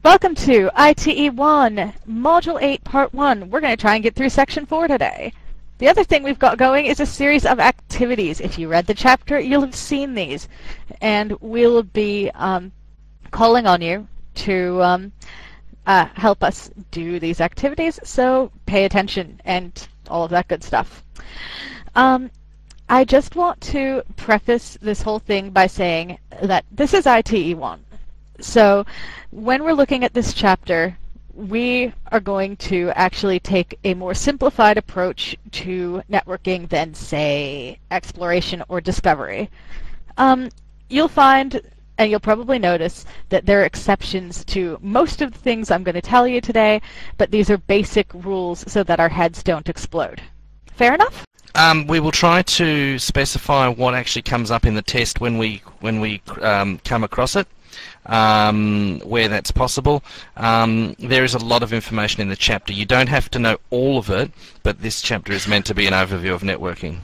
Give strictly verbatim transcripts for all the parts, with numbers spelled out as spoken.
Welcome to I T E one, Module eight, Part one. We're going to try and get through Section four today. The other thing we've got going is a series of activities. If you read the chapter, you'll have seen these. And we'll be um, calling on you to um, uh, help us do these activities, so pay attention and all of that good stuff. Um, I just want to preface this whole thing by saying that this is I T E one. So when we're looking at this chapter, we are going to actually take a more simplified approach to networking than, say, exploration or discovery. Um, you'll find, and you'll probably notice, that there are exceptions to most of the things I'm going to tell you today, but these are basic rules so that our heads don't explode. Fair enough? Um, we will try to specify what actually comes up in the test when we when we um, come across it. Um, where that's possible. Um, there is a lot of information in the chapter. You don't have to know all of it, but this chapter is meant to be an overview of networking.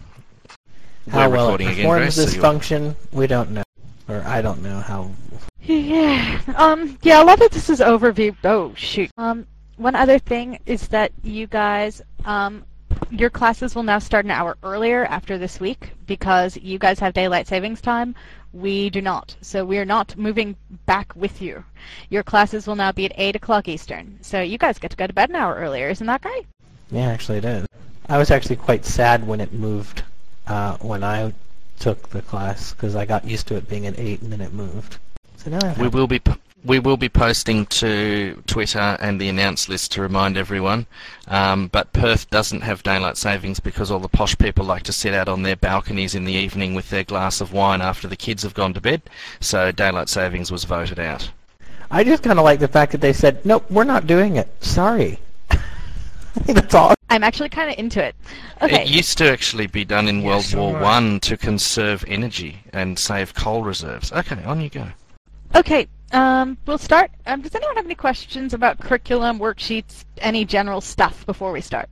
How We're well recording it again, performs Grace, this so function, we don't know. Or I don't know how. Yeah, um, yeah, a lot of this is overview. Oh, shoot. Um, one other thing is that you guys, um, your classes will now start an hour earlier after this week because you guys have daylight savings time. We do not. So we are not moving back with you. Your classes will now be at eight o'clock Eastern. So you guys get to go to bed an hour earlier. Isn't that great? Yeah, actually it is. I was actually quite sad when it moved uh, when I took the class because I got used to it being at eight and then it moved. So now I we will be p we will be posting to Twitter and the announce list to remind everyone. Um, but Perth doesn't have daylight savings because all the posh people like to sit out on their balconies in the evening with their glass of wine after the kids have gone to bed. So daylight savings was voted out. I just kind of like the fact that they said, nope, we're not doing it. Sorry. I think that's all. I'm actually kind of into it. Okay. It used to actually be done in Yeah, World so War right. One to conserve energy and save coal reserves. Okay, on you go. Okay, um, we'll start. Um, does anyone have any questions about curriculum, worksheets, any general stuff before we start?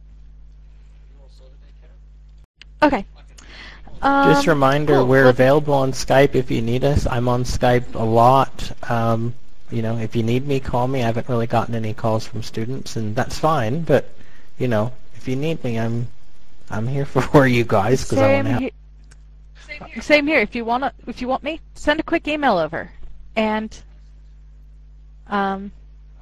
Okay. Um, Just a reminder, cool. we're Well, available on Skype if you need us. I'm on Skype a lot. Um, you know, if you need me, call me. I haven't really gotten any calls from students, and that's fine. But, you know, if you need me, I'm I'm here for you guys because I want to Same, help. he same here. If you wanna, if you want me, send a quick email over, and um,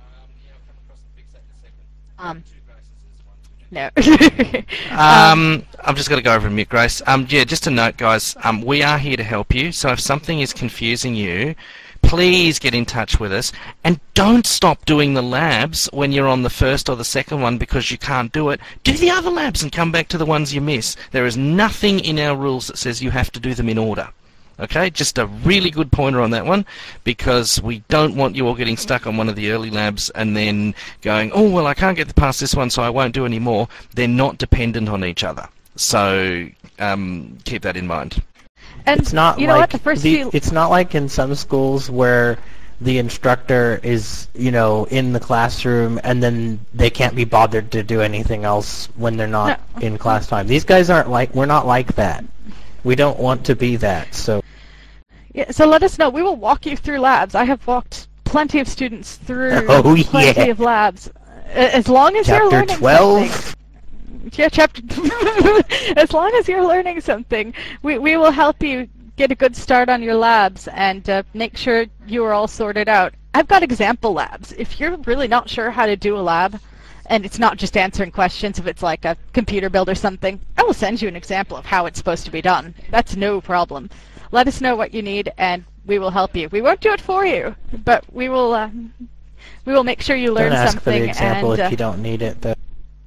um, no. Um, I'm just going to go over and mute Grace. Um, yeah, just a note, guys. Um, we are here to help you. So if something is confusing you, please get in touch with us, and don't stop doing the labs when you're on the first or the second one because you can't do it. Do the other labs and come back to the ones you miss. There is nothing in our rules that says you have to do them in order. Okay, just a really good pointer on that one, because we don't want you all getting stuck on one of the early labs and then going, oh, well, I can't get past this one, so I won't do any more. They're not dependent on each other. So um, keep that in mind. And It's not you know like what? The first the, few. it's not like in some schools where the instructor is, you know, in the classroom and then they can't be bothered to do anything else when they're not No. in class time. These guys aren't like, we're not like that. We don't want to be that. So Yeah, so let us know. We will walk you through labs. I have walked plenty of students through Oh, plenty yeah. of labs. A- As long as you're chapter learning twelve. something. Yeah, chapter. As long as you're learning something, we we will help you get a good start on your labs and uh, make sure you are all sorted out. I've got example labs. If you're really not sure how to do a lab, and it's not just answering questions, if it's like a computer build or something, I will send you an example of how it's supposed to be done. That's no problem. Let us know what you need, and we will help you. We won't do it for you, but we will. Uh, we will make sure you learn Don't ask something. for the example and, if uh, you don't need it. Though.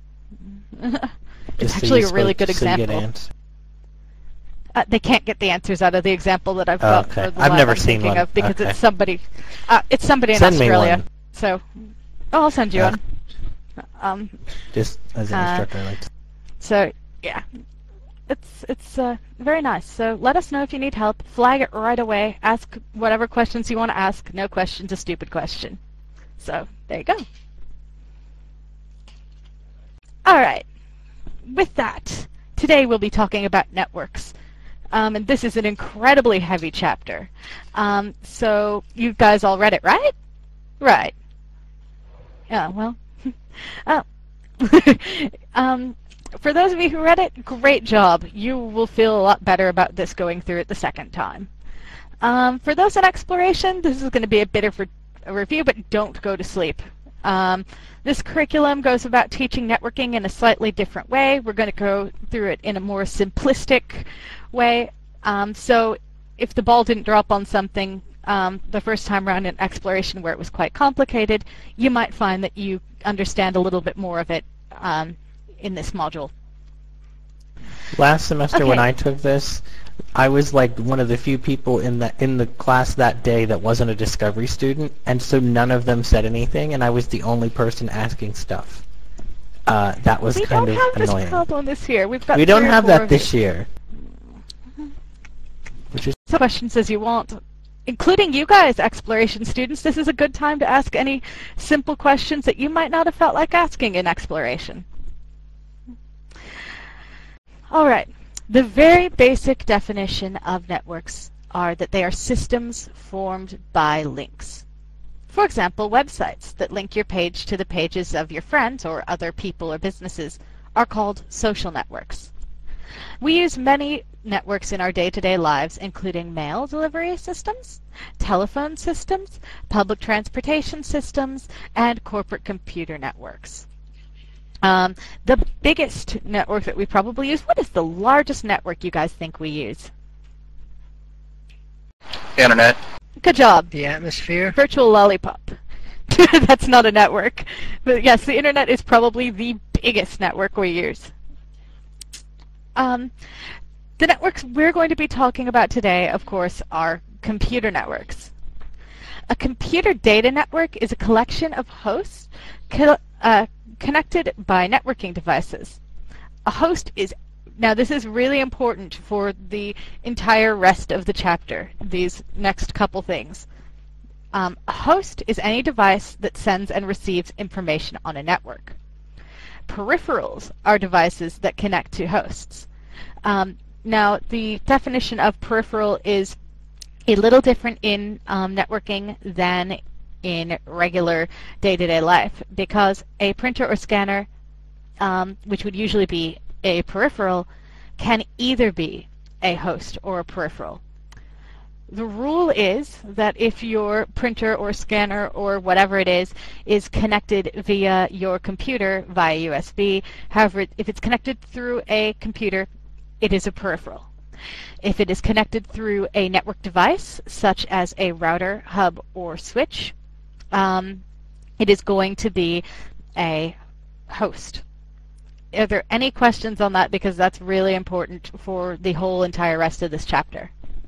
it's Just so actually you a really spoke- good so you get example. answers. Uh, they can't get the answers out of the example that I've got Okay. for the I've lab never I'm seen thinking one. of because Okay. it's somebody. Uh, it's somebody in Send me Australia. one. So, oh, I'll send you Yeah. one. Um, Just as an Uh, instructor, I like to. so yeah, it's it's uh, very nice. So let us know if you need help. Flag it right away. Ask whatever questions you want to ask. No question's a stupid question. So there you go. All right. With that, today we'll be talking about networks. Um, and this is an incredibly heavy chapter. Um, so you guys all read it, right? Right. Yeah, well, oh. um, for those of you who read it, great job. You will feel a lot better about this going through it the second time. Um, for those in exploration, this is going to be a bit of a review, but don't go to sleep. Um, this curriculum goes about teaching networking in a slightly different way. We're going to go through it in a more simplistic way. Um, so if the ball didn't drop on something um, the first time around in exploration where it was quite complicated, you might find that you understand a little bit more of it um, in this module. Last semester Okay. when I took this, I was like one of the few people in the in the class that day that wasn't a Discovery student, and so none of them said anything, and I was the only person asking stuff. Uh, that was We kind don't of have this annoying. problem this year. We've got We don't three or have four that of this you. year. Which is So questions as you want, including you guys, exploration students. This is a good time to ask any simple questions that you might not have felt like asking in exploration. All right. The very basic definition of networks are that they are systems formed by links. For example, websites that link your page to the pages of your friends or other people or businesses are called social networks. We use many networks in our day-to-day lives, including mail delivery systems, telephone systems, public transportation systems, and corporate computer networks. Um, the biggest network that we probably use, what is the largest network you guys think we use? Internet. Good job. The atmosphere. Virtual lollipop. That's not a network. But yes, the internet is probably the biggest network we use. Um, the networks we're going to be talking about today, of course, are computer networks. A computer data network is a collection of hosts co uh, connected by networking devices. A host is, now this is really important for the entire rest of the chapter, these next couple things. Um, a host is any device that sends and receives information on a network. Peripherals are devices that connect to hosts. Um, now, the definition of peripheral is a little different in um, networking than in regular day-to-day life, because a printer or scanner, um, which would usually be a peripheral, can either be a host or a peripheral. The rule is that if your printer or scanner or whatever it is is connected via your computer via U S B, however, if it's connected through a computer, it is a peripheral. If it is connected through a network device, such as a router, hub, or switch, um, it is going to be a host. Are there any questions on that? Because that's really important for the whole entire rest of this chapter.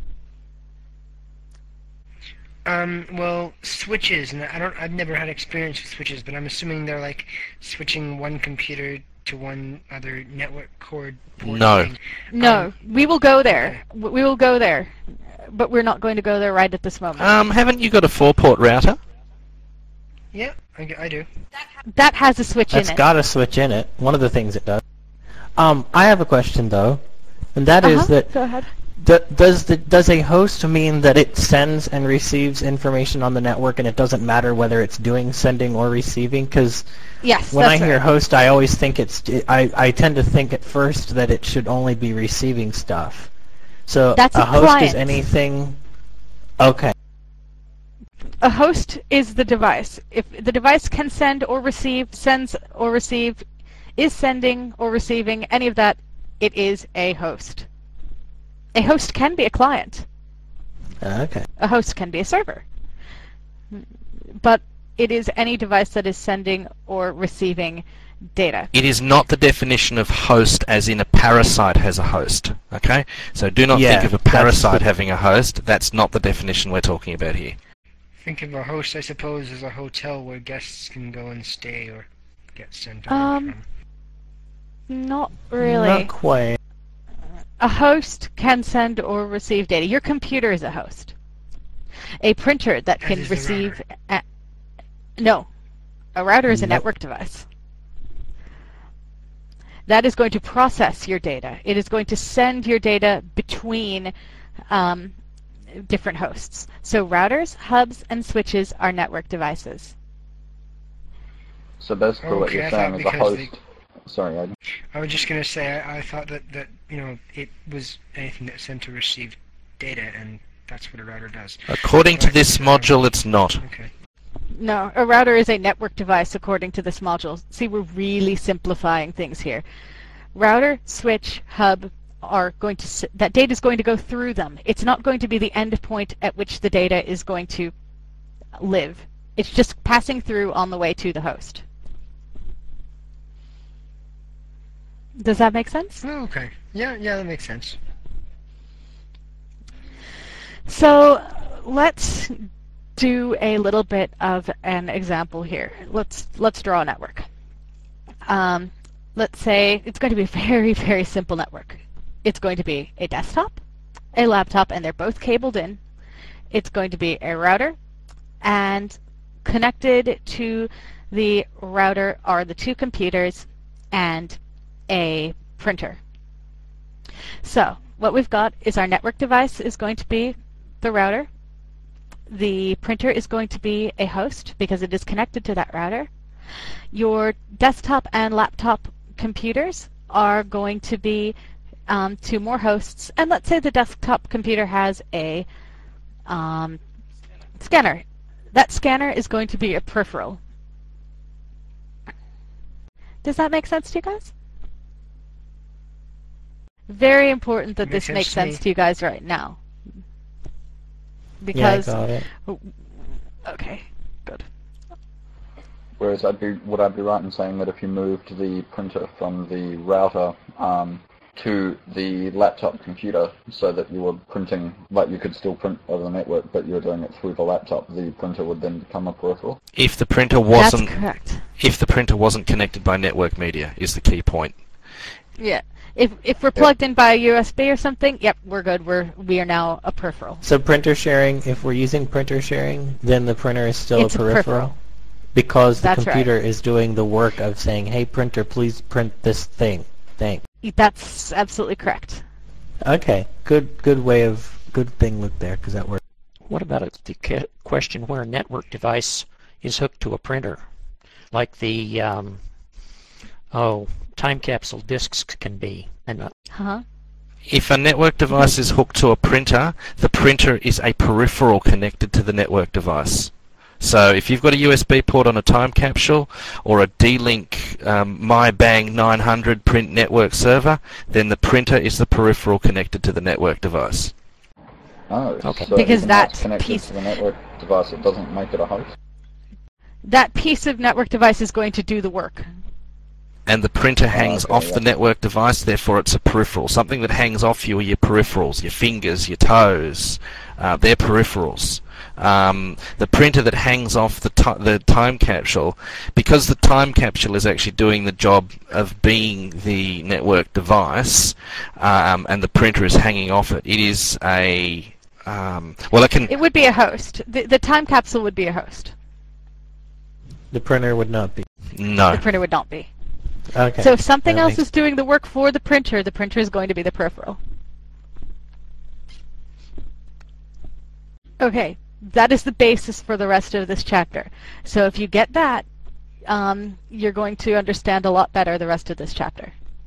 Um, well, switches, and I don't, I've never had experience with switches, but I'm assuming they're like switching one computer to one other network cord port No. thing. No, Um, we will go there. W- We will go there, but we're not going to go there right at this moment. Um, haven't you got a four-port router? Yeah, I, I do. That has a switch That's in it. got a switch in it. One of the things it does. Um, I have a question though, and that is Uh-huh, that go ahead. d does the does a host mean that it sends and receives information on the network, and it doesn't matter whether it's doing sending or receiving? Because Yes, when I that's hear right. host, I always think it's I I tend to think at first that it should only be receiving stuff. So That's a a host is client. anything. Okay. A host is the device. If the device can send or receive, sends or receive, is sending or receiving any of that, it is a host. A host can be a client. Okay. A host can be a server. But it is any device that is sending or receiving data. It is not the definition of host as in a parasite has a host, okay? So do not Yeah, think of a that's parasite the- having a host. That's not the definition we're talking about here. Think of a host, I suppose, as a hotel where guests can go and stay or get sent over Um, from. Not really. Not quite. A host can send or receive data. Your computer is a host. A printer that As can is the receive... A, no. A router is a Nope. network device. That is going to process your data. It is going to send your data between um, different hosts. So routers, hubs, and switches are network devices. So basically what Okay, you're I saying thought is a because host... Sorry, Aidan. I was just gonna say I, I thought that, that you know it was anything that sent to receive data, and that's what a router does. According to this Um, module, it's not. Okay. No, a router is a network device according to this module. See, we're really simplifying things here. Router, switch, hub are going to s- that data is going to go through them. It's not going to be the end point at which the data is going to live. It's just passing through on the way to the host. Does that make sense? Oh, okay. Yeah, yeah, that makes sense. So let's do a little bit of an example here. Let's let's draw a network. Um, let's say it's going to be a very, very simple network. It's going to be a desktop, a laptop, and they're both cabled in. It's going to be a router, and connected to the router are the two computers and a printer. So what we've got is our network device is going to be the router. The printer is going to be a host because it is connected to that router. Your desktop and laptop computers are going to be um, two more hosts, and let's say the desktop computer has a um, scanner. That scanner is going to be a peripheral. Does that make sense to you guys? Very important that Makes this makes sense to sense me. to you guys right now. Yeah, I Because, got it. okay, good. Whereas I'd be, would I be right in saying that if you moved the printer from the router um, to the laptop computer so that you were printing, like you could still print over the network, but you were doing it through the laptop, the printer would then become a peripheral? If the printer wasn't, That's correct. if the printer wasn't connected by network media, is the key point. Yeah. If if we're plugged in by a U S B or something, yep, we're good. We're we are now a peripheral. So printer sharing, if we're using printer sharing, then the printer is still It's a a peripheral? peripheral. Because the That's right. computer is doing the work of saying, hey printer, please print this thing. Thanks. That's absolutely correct. Okay, good good way of, good thing with there, because that works. What about it- the ca- question where a network device is hooked to a printer? Like the, um, oh, time capsule disks can be. And uh, Huh? If a network device is hooked to a printer, the printer is a peripheral connected to the network device. So if you've got a U S B port on a time capsule or a D-Link um, MyBang nine hundred print network server, then the printer is the peripheral connected to the network device. Oh, Okay. so Because even that though it's connected piece- to the network device, it doesn't make it a host? That piece of network device is going to do the work. And the printer hangs okay, off yeah. the network device, therefore it's a peripheral. Something that hangs off you are your peripherals, your fingers, your toes. Uh, they're peripherals. Um, the printer that hangs off the, ti the time capsule, because the time capsule is actually doing the job of being the network device, um, and the printer is hanging off it, it is a... Um, well, it can... It would be a host. The, the time capsule would be a host. The printer would not be. No. The printer would not be. Okay. So if something that else makes- is doing the work for the printer, the printer is going to be the peripheral. Okay, that is the basis for the rest of this chapter. So if you get that, um, you're going to understand a lot better the rest of this chapter.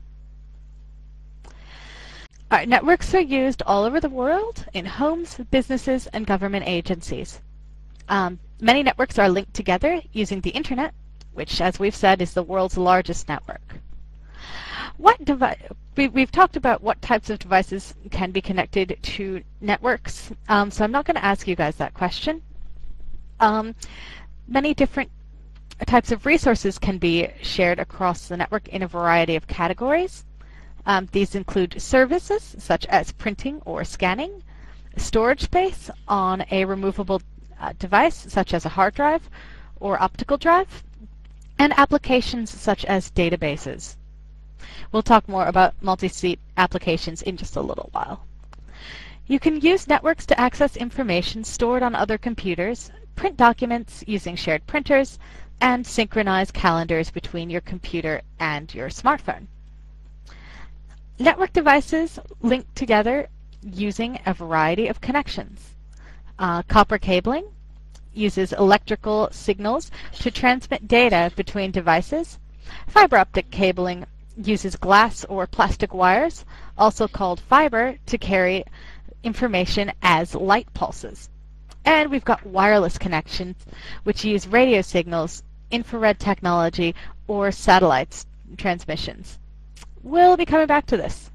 All right, networks are used all over the world in homes, businesses, and government agencies. Um, many networks are linked together using the internet, which, as we've said, is the world's largest network. What device? We, we've talked about what types of devices can be connected to networks, um, so I'm not going to ask you guys that question. Um, many different types of resources can be shared across the network in a variety of categories. Um, these include services such as printing or scanning, storage space on a removable uh, device such as a hard drive or optical drive, and applications such as databases. We'll talk more about multi-seat applications in just a little while. You can use networks to access information stored on other computers, print documents using shared printers, and synchronize calendars between your computer and your smartphone. Network devices link together using a variety of connections. Uh, copper cabling, uses electrical signals to transmit data between devices. Fiber optic cabling uses glass or plastic wires, also called fiber, to carry information as light pulses. And we've got wireless connections, which use radio signals, infrared technology, or satellites transmissions. We'll be coming back to this.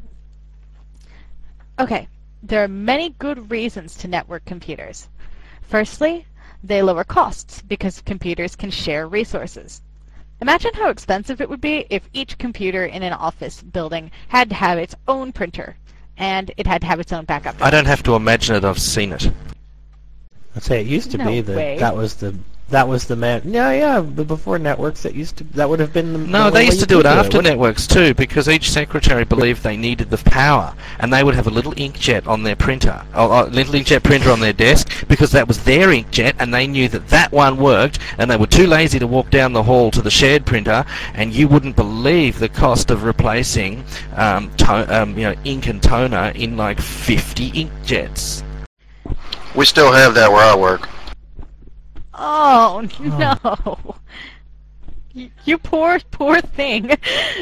Okay, there are many good reasons to network computers. Firstly, they lower costs because computers can share resources. Imagine how expensive it would be if each computer in an office building had to have its own printer, and it had to have its own backup. I don't have to imagine it, I've seen it. I'd say it used to No be that way. that was the that was the man. Yeah, yeah. But before networks, that used to that would have been the. No, the they way used you to do it could after Wouldn't- networks too, because each secretary believed they needed the power, and they would have a little inkjet on their printer, or a little inkjet printer on their desk, because that was their inkjet, and they knew that that one worked, and they were too lazy to walk down the hall to the shared printer, and you wouldn't believe the cost of replacing um, to- um, you know, ink and toner in like fifty inkjets. We still have that where I work. Oh, no. Y- You poor, poor thing.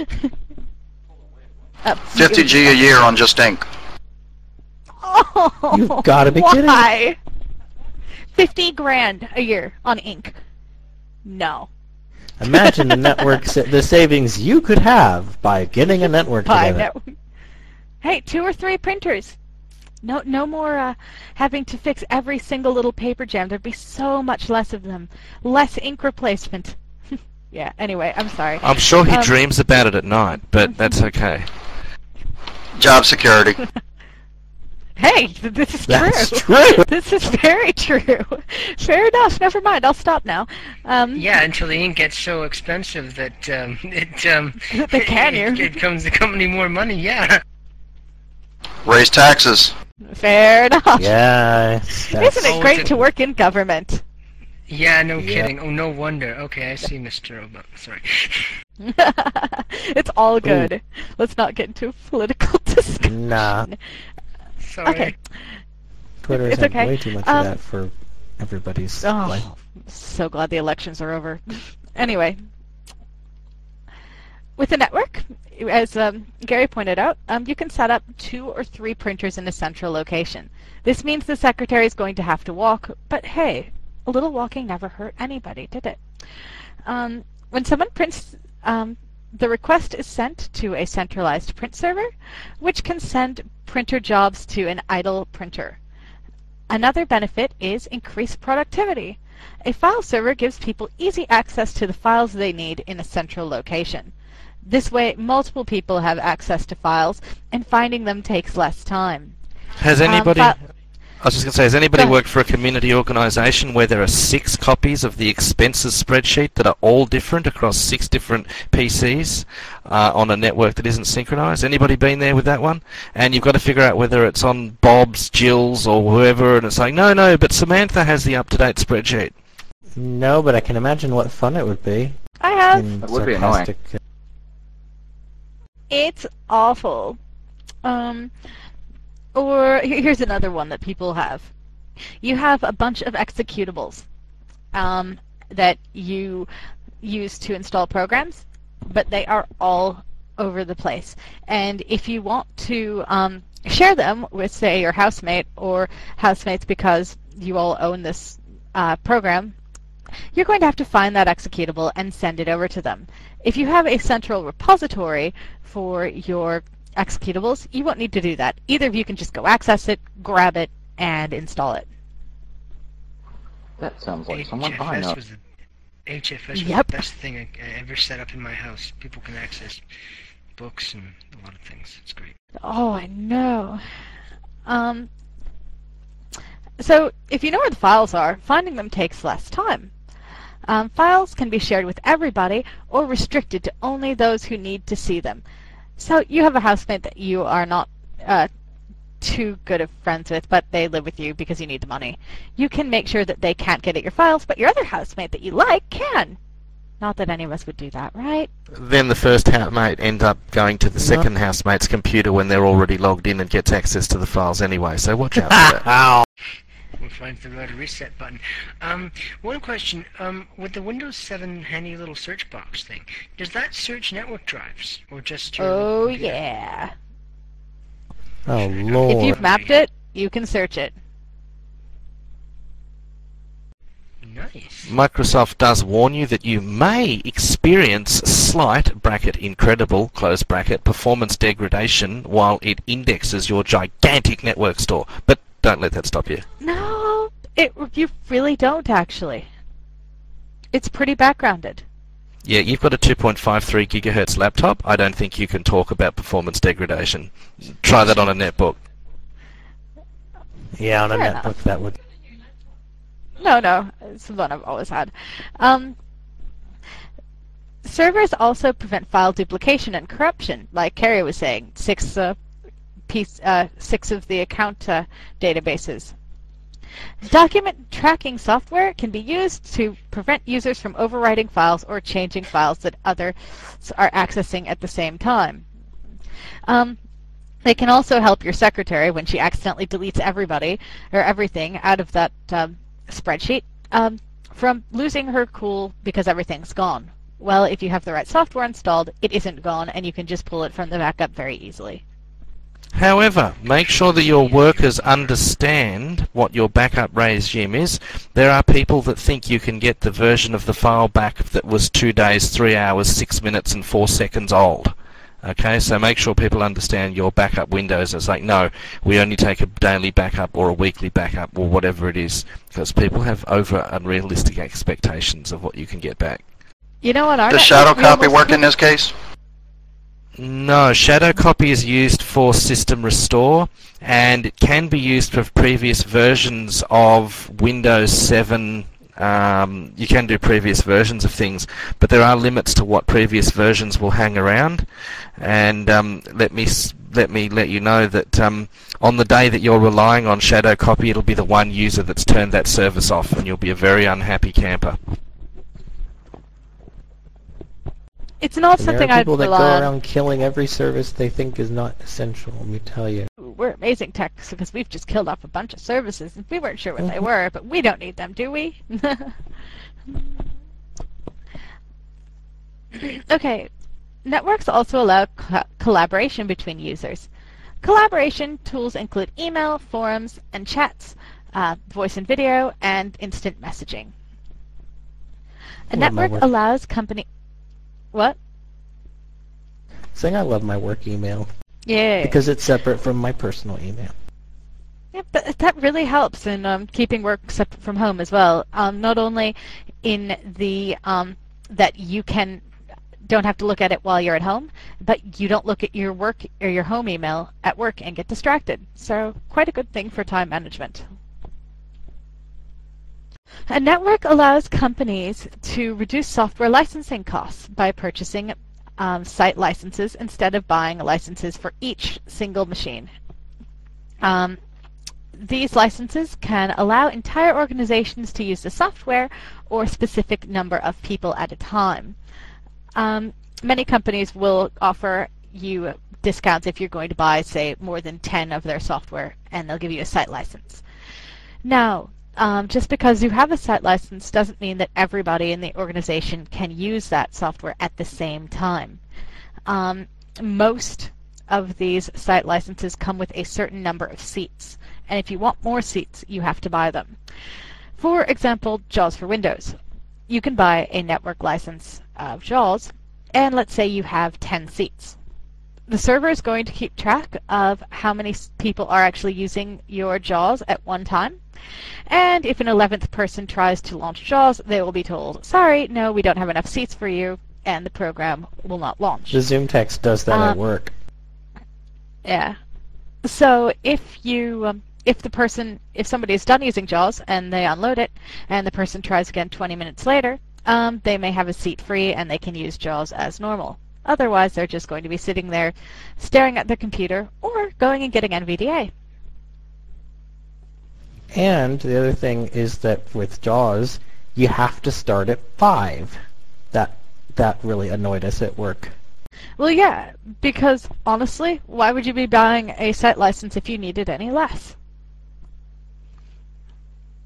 Uh, fifty G a year on just ink. Oh, You've gotta be why? kidding. Why? fifty grand a year on ink. No. Imagine the networks, the savings you could have by getting a network Buy together. network. Hey, two or three printers. No, no more uh, having to fix every single little paper jam. There'd be so much less of them. Less ink replacement. Yeah, anyway, I'm sorry. I'm sure he Um, dreams about it at night, but that's okay. Job security. Hey, th- this is That's true. true. This is very true. Fair enough. Never mind. I'll stop now. Um, Yeah, until the ink gets so expensive that um, it um, They can, it, you. it comes the company more money. Yeah. Raise taxes. Fair enough. Yeah. that's- Isn't it Oh, great it's a- to work in government? Yeah, no Yeah. kidding. Oh, no wonder. Okay, I see, Mister Obama. Sorry. It's all good. Let's not get into a political discussion. Nah, Sorry. Okay. Twitter It's has okay. way too much Um, of that for everybody's life. Oh, so glad the elections are over. Anyway, with the network, as um, Gary pointed out, um, you can set up two or three printers in a central location. This means the secretary is going to have to walk, but hey, a little walking never hurt anybody, did it? Um, when someone prints, um, the request is sent to a centralized print server, which can send printer jobs to an idle printer. Another benefit is increased productivity. A file server gives people easy access to the files they need in a central location. This way, multiple people have access to files, and finding them takes less time. Has Um, anybody... fi- I was just going to say, has anybody Go ahead. worked for a community organisation where there are six copies of the expenses spreadsheet that are all different across six different P Cs uh, on a network that isn't synchronised? Anybody been there with that one? And you've got to figure out whether it's on Bob's, Jill's, or whoever, and it's like, no, no, but Samantha has the up-to-date spreadsheet. No, but I can imagine what fun it would be. I have. in It would be annoying. sarcastic- It's awful. Um, or he- here's another one that people have. You have a bunch of executables um, that you use to install programs, but they are all over the place. And if you want to um, share them with, say, your housemate or housemates because you all own this uh, program, you're going to have to find that executable and send it over to them. If you have a central repository for your executables, you won't need to do that. Either of you can just go access it, grab it, and install it. That sounds like someone I H F S know. was the H F S was Yep. the best thing I, I ever set up in my house. People can access books and a lot of things. It's great. Oh, I know. Um, so if you know where the files are, finding them takes less time. Um, files can be shared with everybody or restricted to only those who need to see them. So you have a housemate that you are not uh, too good of friends with, but they live with you because you need the money. You can make sure that they can't get at your files, but your other housemate that you like can. Not that any of us would do that, right? Then the first housemate ends up going to the No. second housemate's computer when they're already logged in and gets access to the files anyway, so watch out for that. Ow. just waiting for the auto reset button. Um, one question. Um, with the Windows seven handy little search box thing, does that search network drives or just your Oh computer? yeah. Oh If lord. you've mapped it, you can search it. Nice. Microsoft does warn you that you may experience slight bracket incredible close bracket performance degradation while it indexes your gigantic network store. But don't let that stop you. No, it you really don't actually. It's pretty backgrounded. Yeah, you've got a two point five three gigahertz laptop. I don't think you can talk about performance degradation. Try that on a netbook. Yeah, on a Fair netbook enough. that would. No, no, it's the one I've always had. Um, servers also prevent file duplication and corruption, like Carrie was saying. Six, uh, piece, uh, six of the account uh, databases. Document tracking software can be used to prevent users from overwriting files or changing files that others are accessing at the same time. Um, they can also help your secretary when she accidentally deletes everybody or everything out of that um, spreadsheet um, from losing her cool because everything's gone. Well, if you have the right software installed, it isn't gone, and you can just pull it from the backup very easily. However, make sure that your workers understand what your backup regime is. There are people that think you can get the version of the file back that was two days, three hours, six minutes, and four seconds old. Okay, so make sure people understand your backup windows. It's like, no, we only take a daily backup or a weekly backup or whatever it is, because people have over unrealistic expectations of what you can get back. You know what? Our Does network, shadow we copy almost work in couldn't- this case? No, shadow copy is used for system restore, and it can be used for previous versions of Windows seven. Um, you can do previous versions of things, but there are limits to what previous versions will hang around. And um, let me s- let me let you know that um, on the day that you're relying on shadow copy, it'll be the one user that's turned that service off, and you'll be a very unhappy camper. It's not And there something are I'd people that rely go on. around killing every service they think is not essential, let me tell you. We're amazing techs because we've just killed off a bunch of services and we weren't sure what they Mhm. were, but we don't need them, do we? Okay, networks also allow co- collaboration between users. Collaboration tools include email, forums, and chats, uh, voice and video, and instant messaging. A I love my network work. allows company... What? Saying I love my work email Yeah. because it's separate from my personal email. Yep, that, that really helps in um, keeping work separate from home as well. Um, not only in the um, that you can don't have to look at it while you're at home, but you don't look at your work or your home email at work and get distracted. So quite a good thing for time management. A network allows companies to reduce software licensing costs by purchasing um, site licenses instead of buying licenses for each single machine. Um, These licenses can allow entire organizations to use the software or a specific number of people at a time. Um, many companies will offer you discounts if you're going to buy, say, more than ten of their software, and they'll give you a site license. Now, um, just because you have a site license doesn't mean that everybody in the organization can use that software at the same time. Um, most of these site licenses come with a certain number of seats, and if you want more seats, you have to buy them. For example, JAWS for Windows. You can buy a network license of JAWS, and let's say you have ten seats. The server is going to keep track of how many s- people are actually using your JAWS at one time, and if an eleventh person tries to launch JAWS, they will be told, sorry, no, we don't have enough seats for you, and the program will not launch. The Zoom text does that at Um, work. Yeah. So if you, um, if the person, if somebody is done using JAWS and they unload it, and the person tries again twenty minutes later, um, they may have a seat free and they can use JAWS as normal. Otherwise, they're just going to be sitting there staring at their computer or going and getting N V D A. And the other thing is that with JAWS, you have to start at five. That that really annoyed us at work. Well, yeah, because honestly, why would you be buying a site license if you needed any less?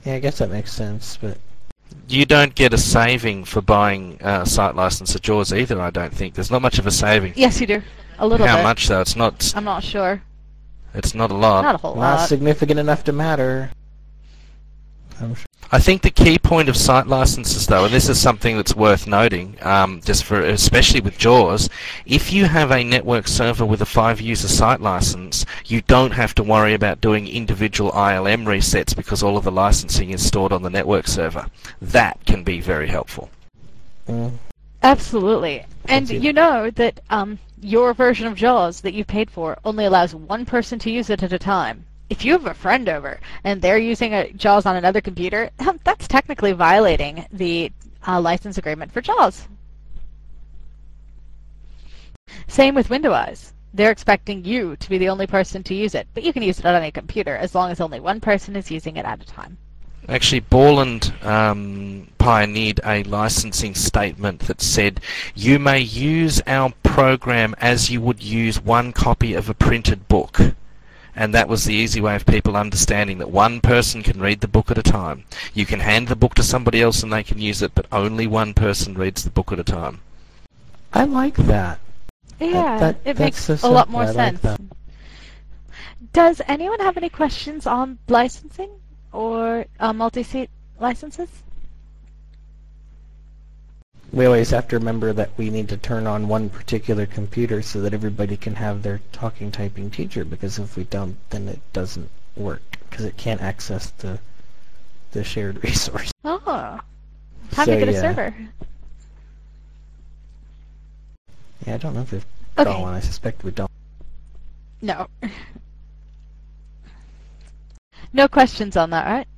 Yeah, I guess that makes sense, but You don't get a saving for buying a site license at JAWS either, I don't think. There's not much of a saving. Yes, you do. A little How bit. much, though? It's not, I'm not sure. it's not a lot. Not a whole not lot. significant enough to matter. I'm sure. I think the key point of site licenses, though, and this is something that's worth noting, um, just for especially with JAWS, if you have a network server with a five-user site license, you don't have to worry about doing individual I L M resets because all of the licensing is stored on the network server. That can be very helpful. Mm. Absolutely. And see. you know that um, your version of JAWS that you paid for only allows one person to use it at a time. If you have a friend over and they're using a JAWS on another computer, that's technically violating the uh, license agreement for JAWS. Same with WindowEyes. They're expecting you to be the only person to use it, but you can use it on any computer as long as only one person is using it at a time. Actually, Borland um, pioneered a licensing statement that said, you may use our program as you would use one copy of a printed book. And that was the easy way of people understanding that one person can read the book at a time. You can hand the book to somebody else and they can use it, but only one person reads the book at a time. I like that. Yeah, that- it that's makes so a lot simple. more I like sense. that. Does anyone have any questions on licensing or uh, multi-seat licenses? We always have to remember that we need to turn on one particular computer so that everybody can have their talking typing teacher, because if we don't, then it doesn't work because it can't access the the shared resource. Oh, time So, to get a yeah. server. Yeah, I don't know if we've Okay. got one. I suspect we don't. No. No questions on that, right?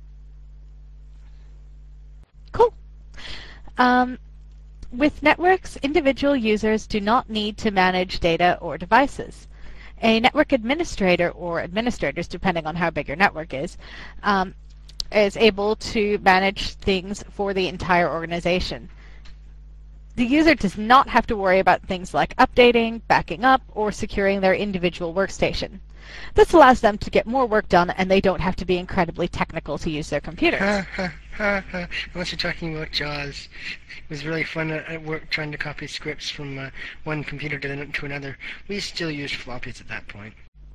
Cool. Um, with networks, individual users do not need to manage data or devices. A network administrator or administrators, depending on how big your network is, um, is able to manage things for the entire organization. The user does not have to worry about things like updating, backing up, or securing their individual workstation. This allows them to get more work done, and they don't have to be incredibly technical to use their computers. Ha ha ha ha. Unless you're talking about JAWS. It was really fun at at work trying to copy scripts from uh, one computer to, the, to another. We still used floppies at that point.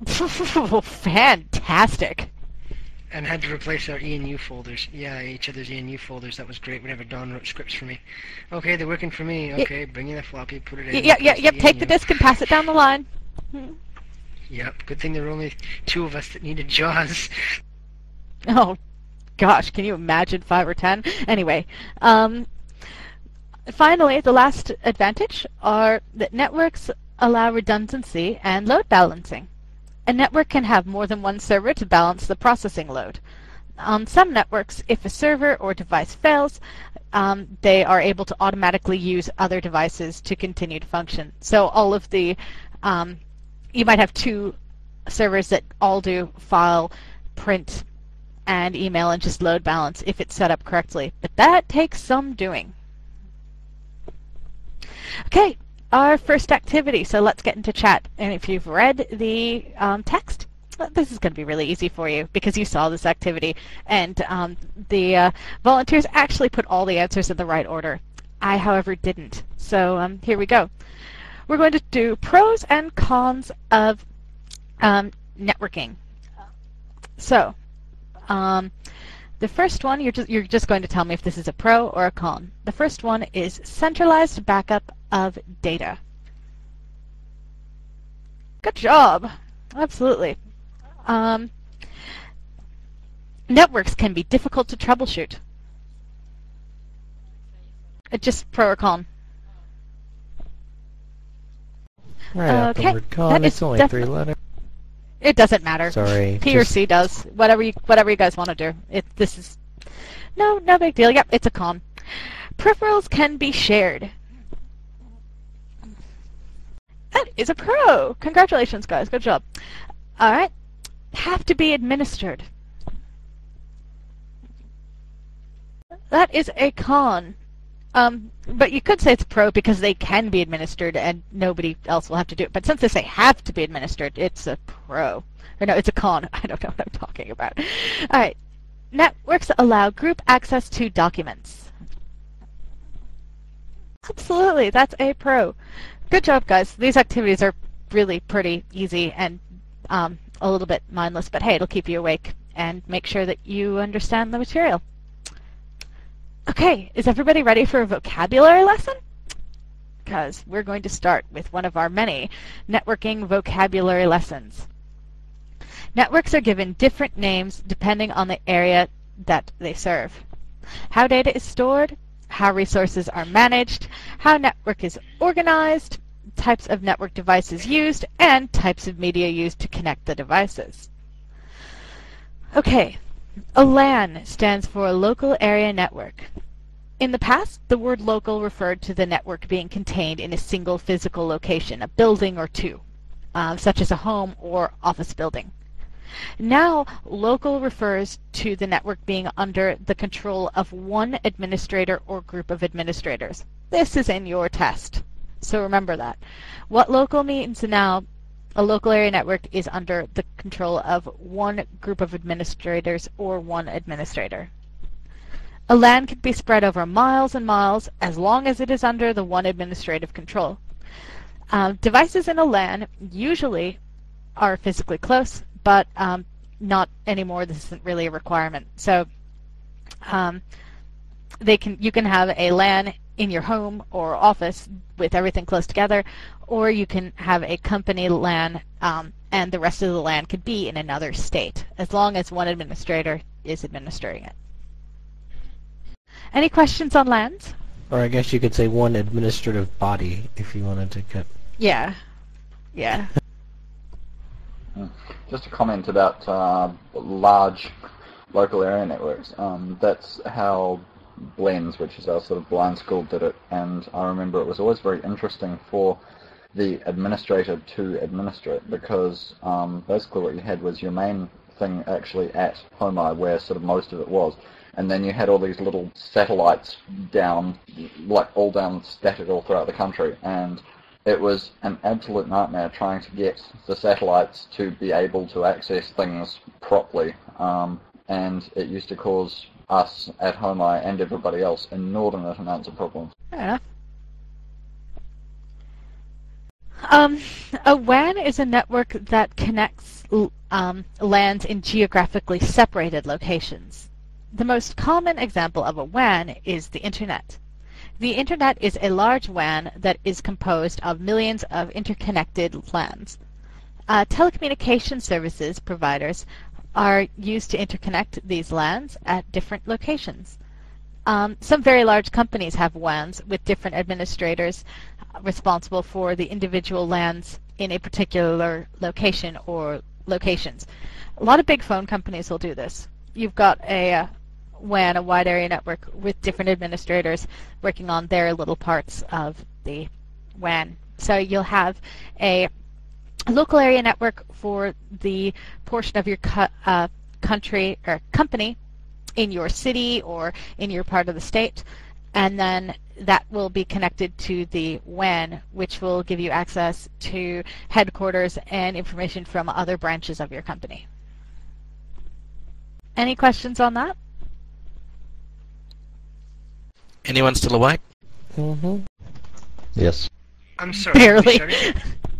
Fantastic. And had to replace our E N U folders. Yeah, each other's E N U folders. That was great whenever Don wrote scripts for me. Okay, they're working for me. Okay, bring in the floppy, put it in. Yeah, yeah, press yep. E N Take the U. disk and pass it down the line. Hmm. Yep, good thing there were only two of us that needed JAWS. Oh, gosh, can you imagine five or ten? Anyway, um, finally, the last advantage are that networks allow redundancy and load balancing. A network can have more than one server to balance the processing load. On some networks, if a server or device fails, um, they are able to automatically use other devices to continue to function. So all of the, um, you might have two servers that all do file, print, and email and just load balance if it's set up correctly. But that takes some doing. Okay. Our first activity, so let's get into chat. And if you've read the um, text, this is going to be really easy for you because you saw this activity. And um, the uh, volunteers actually put all the answers in the right order. I, however, didn't. So um, here we go. We're going to do pros and cons of um, networking. So um, the first one, you're just, you're just going to tell me if this is a pro or a con. The first one is centralized backup of data. Good job. Absolutely. Um, networks can be difficult to troubleshoot. Uh, just pro or con? Right out Okay, the word con. that It's is only defi- three letters. It doesn't matter. Sorry. P or just- C does. Whatever you whatever you guys want to do. It this is no no big deal. Yep, it's a con. Peripherals can be shared. That is a pro. Congratulations, guys. Good job. All right. Have to be administered. That is a con. Um, but you could say it's a pro because they can be administered and nobody else will have to do it. But since they say have to be administered, it's a pro. Or no, it's a con. I don't know what I'm talking about. All right. Networks allow group access to documents. Absolutely, that's a pro. Good job, guys. These activities are really pretty easy and um, a little bit mindless, but hey, it'll keep you awake and make sure that you understand the material. Okay, is everybody ready for a vocabulary lesson? Because we're going to start with one of our many networking vocabulary lessons. Networks are given different names depending on the area that they serve. How data is stored, how resources are managed, how network is organized, types of network devices used, and types of media used to connect the devices. Okay, a LAN stands for Local Area Network. In the past, the word local referred to the network being contained in a single physical location, a building or two, uh, such as a home or office building. Now, local refers to the network being under the control of one administrator or group of administrators. This is in your test, so remember that. What local means now, a local area network is under the control of one group of administrators or one administrator. A LAN can be spread over miles and miles as long as it is under the one administrative control. Uh, devices in a LAN usually are physically close, but um, not anymore. This isn't really a requirement. So um, they can, you can have a LAN in your home or office with everything close together, or you can have a company LAN um, and the rest of the LAN could be in another state, as long as one administrator is administering it. Any questions on LANs? Or I guess you could say one administrative body if you wanted to cut. Yeah. Yeah. Just a comment about uh, large local area networks. Um, that's how Blends, which is our sort of blind school, did it, and I remember it was always very interesting for the administrator to administer it, because um, basically what you had was your main thing actually at HOMI, where sort of most of it was, and then you had all these little satellites down, like all down scattered all throughout the country, and it was an absolute nightmare trying to get the satellites to be able to access things properly, um, and it used to cause us at HOMI and everybody else inordinate amounts of problems. Fair enough. Um, a W A N is a network that connects um, LANs in geographically separated locations. The most common example of a W A N is the Internet. The Internet is a large W A N that is composed of millions of interconnected LANs. Uh, telecommunication services providers are used to interconnect these LANs at different locations. Um, some very large companies have W A Ns with different administrators responsible for the individual LANs in a particular location or locations. A lot of big phone companies will do this. You've got a uh, W A N, a wide area network, with different administrators working on their little parts of the W A N. So you'll have a local area network for the portion of your cu uh, country or company in your city or in your part of the state, and then that will be connected to the W A N, which will give you access to headquarters and information from other branches of your company. Any questions on that? Anyone still awake? Mm-hmm. Yes. I'm sorry. Barely. we shut it?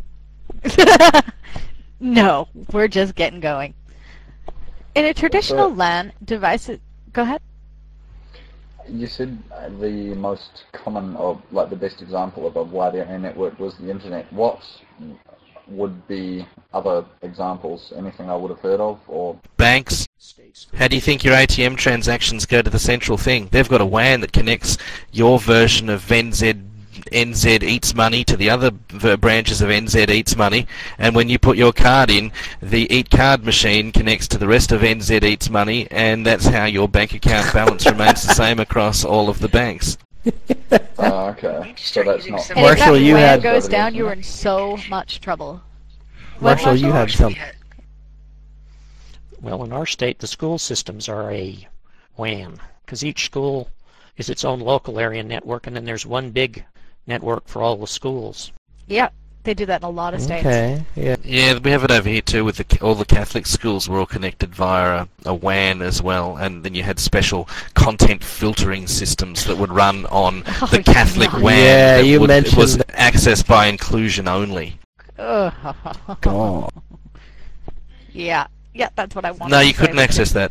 No, we're just getting going. In a traditional So- LAN, devices... Go ahead. You said uh, the most common, or like the best example of a wide area network was the Internet. What would be other examples? Anything I would have heard of, or Banks. How do you think your A T M transactions go to the central thing? They've got a W A N that connects your version of N Z, N Z Eats Money to the other v branches of N Z Eats Money, and when you put your card in, the Eat Card machine connects to the rest of N Z Eats Money, and that's how your bank account balance remains the same across all of the banks. oh, okay, so Start that's using not. some- And if that Marshall, you W A N had- goes down, you are in so much trouble. What, Marshall, you had We some. had- Well, in our state, the school systems are a W A N, because each school is its own local area network, and then there's one big network for all the schools. Yep. They do that in a lot of states. Okay, yeah. Yeah, we have it over here too. With the, all the Catholic schools were all connected via a, a W A N as well, and then you had special content filtering systems that would run on Oh, the Catholic yeah. W A N. Yeah, that you would, mentioned was that. accessed by inclusion only. Ugh. God. Yeah, yeah, that's what I wanted. No, to you say couldn't with it. access that.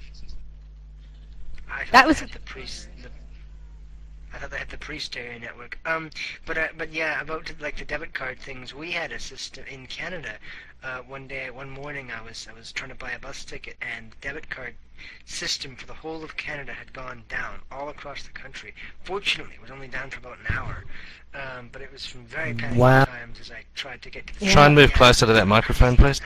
I thought That they was- had the priest. The, I thought they had the priest area network. Um, but uh, but yeah, about like the debit card things, we had a system in Canada. Uh, one day, one morning, I was I was trying to buy a bus ticket, and the debit card system for the whole of Canada had gone down all across the country. Fortunately, it was only down for about an hour. Um, but it was from very panicky Wow. times as I tried to get to the Yeah. Try and move Yeah. closer to that microphone, please.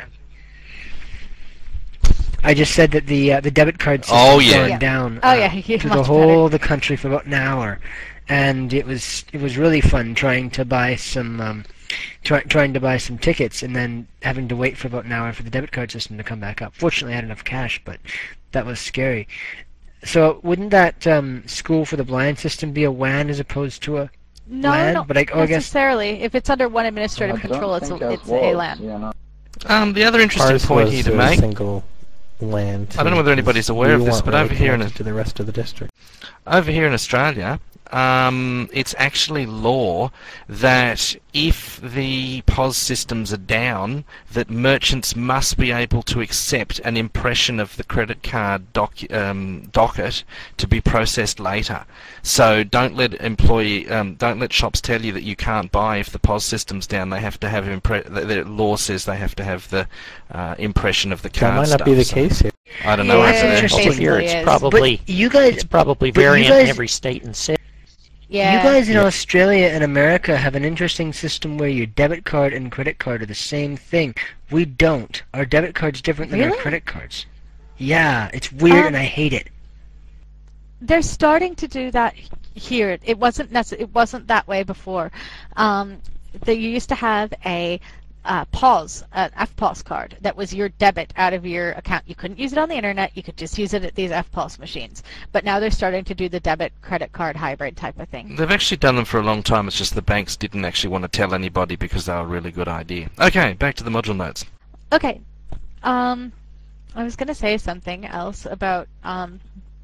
I just said that the uh, the debit card system Oh, was yeah. going Yeah. down Oh, uh, yeah, you to much the better. whole of the country for about an hour, and it was it was really fun trying to buy some um, try, trying to buy some tickets and then having to wait for about an hour for the debit card system to come back up. Fortunately, I had enough cash, but that was scary. So wouldn't that um, school for the blind system be a W A N as opposed to a No, LAN? not But I, oh, I guess necessarily. If it's under one administrative I don't control, it's think a, ours it's was, a LAN. yeah, no. Um, the other interesting Ours point was here to a make. single land. I don't know whether anybody's aware of this, but over here in a- to the rest of the district. Over here in Australia, um, it's actually law that if the P O S systems are down, that merchants must be able to accept an impression of the credit card doc- um, docket to be processed later. So don't let employee, um, don't let shops tell you that you can't buy if the P O S system's down. They have to have impre- the, the law says they have to have the uh, impression of the That card might not stuff, be the so case here. I don't know. Yeah, over there. interesting. Over here, basically it's is. probably But you guys, it's probably but you variant guys- in every state and city. Yeah. You guys in Australia and America have an interesting system where your debit card and credit card are the same thing. We don't. Our debit card's different than our Really? credit cards. Yeah, it's weird Um, and I hate it. They're starting to do that here. It wasn't necess- It wasn't that way before. Um, they you used to have a uh, P O S, an F P O S card that was your debit out of your account. You couldn't use it on the internet. You could just use it at these F P O S machines. But now they're starting to do the debit credit card hybrid type of thing. They've actually done them for a long time. It's just the banks didn't actually want to tell anybody because they were a really good idea. Okay, back to the module notes. Okay. Um, I was going to say something else about um,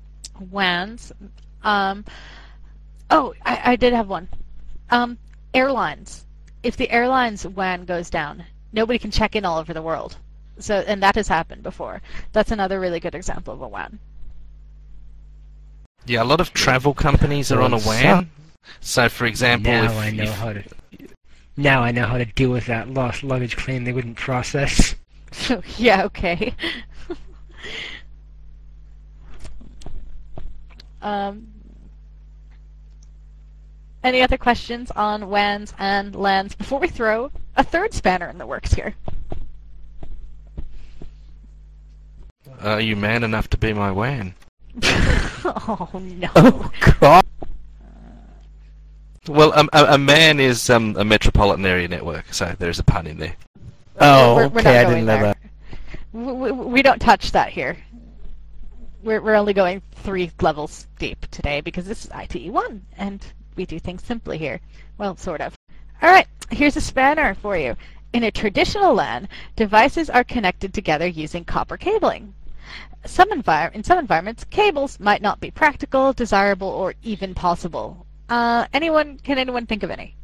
W A Ns. Um, oh, I, I did have one. Um, airlines. If the airline's W A N goes down, nobody can check in all over the world. So, and that has happened before. That's another really good example of a W A N. Yeah, a lot of travel companies are on a W A N. So, for example, now if, I know if- how to. Now I know how to deal with that lost luggage claim they wouldn't process. Yeah, okay. um, any other questions on W A Ns and LANs before we throw a third spanner in the works here? are you man enough to be my W A N? Oh no. Oh, God. Well, um, a, a man is um, a metropolitan area network, so there's a pun in there. Oh, We're- we're okay, not I going didn't know there. that. We, we, we don't touch that here. We're, we're only going three levels deep today because this is I T E one, and we do things simply here. Well, sort of. Alright, here's a spanner for you. In a traditional LAN, devices are connected together using copper cabling. Some envir- in some environments, cables might not be practical, desirable, or even possible. Uh, anyone? Can anyone think of any?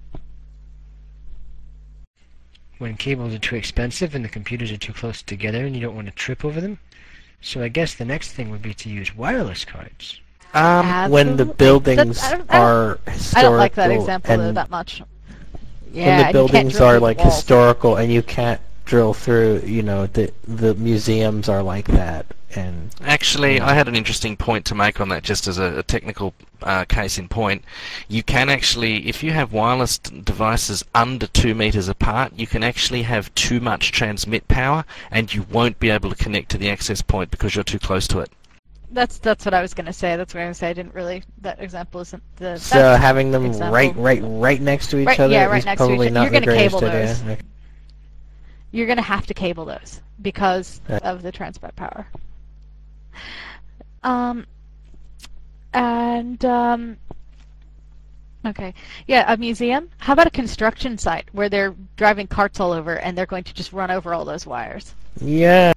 When cables are too expensive and the computers are too close together and you don't want to trip over them. So I guess the next thing would be to use wireless cards. Um, When the Absolutely. buildings That's- I don't- I don't- are I historical don't like that example though, and that much. Yeah, when the and you can't buildings drill are through like walls. historical and you can't drill through, you know, the the museums are like that, and Actually, I had an interesting point to make on that, just as a, a technical uh, case in point. You can actually, if you have wireless d- devices under two meters apart, you can actually have too much transmit power, and you won't be able to connect to the access point because you're too close to it. That's that's what I was gonna say. That's what I was gonna say. I didn't really. That example isn't the. so that's- having them example. right, right, right next to each Right- other yeah, right is next to each probably other. not You're the gonna greatest cable idea. those. Okay. You're gonna have to cable those because Yeah. of the transmit power. Um, and um, Okay. Yeah, a museum. How about a construction site where they're driving carts all over and they're going to just run over all those wires? Yeah.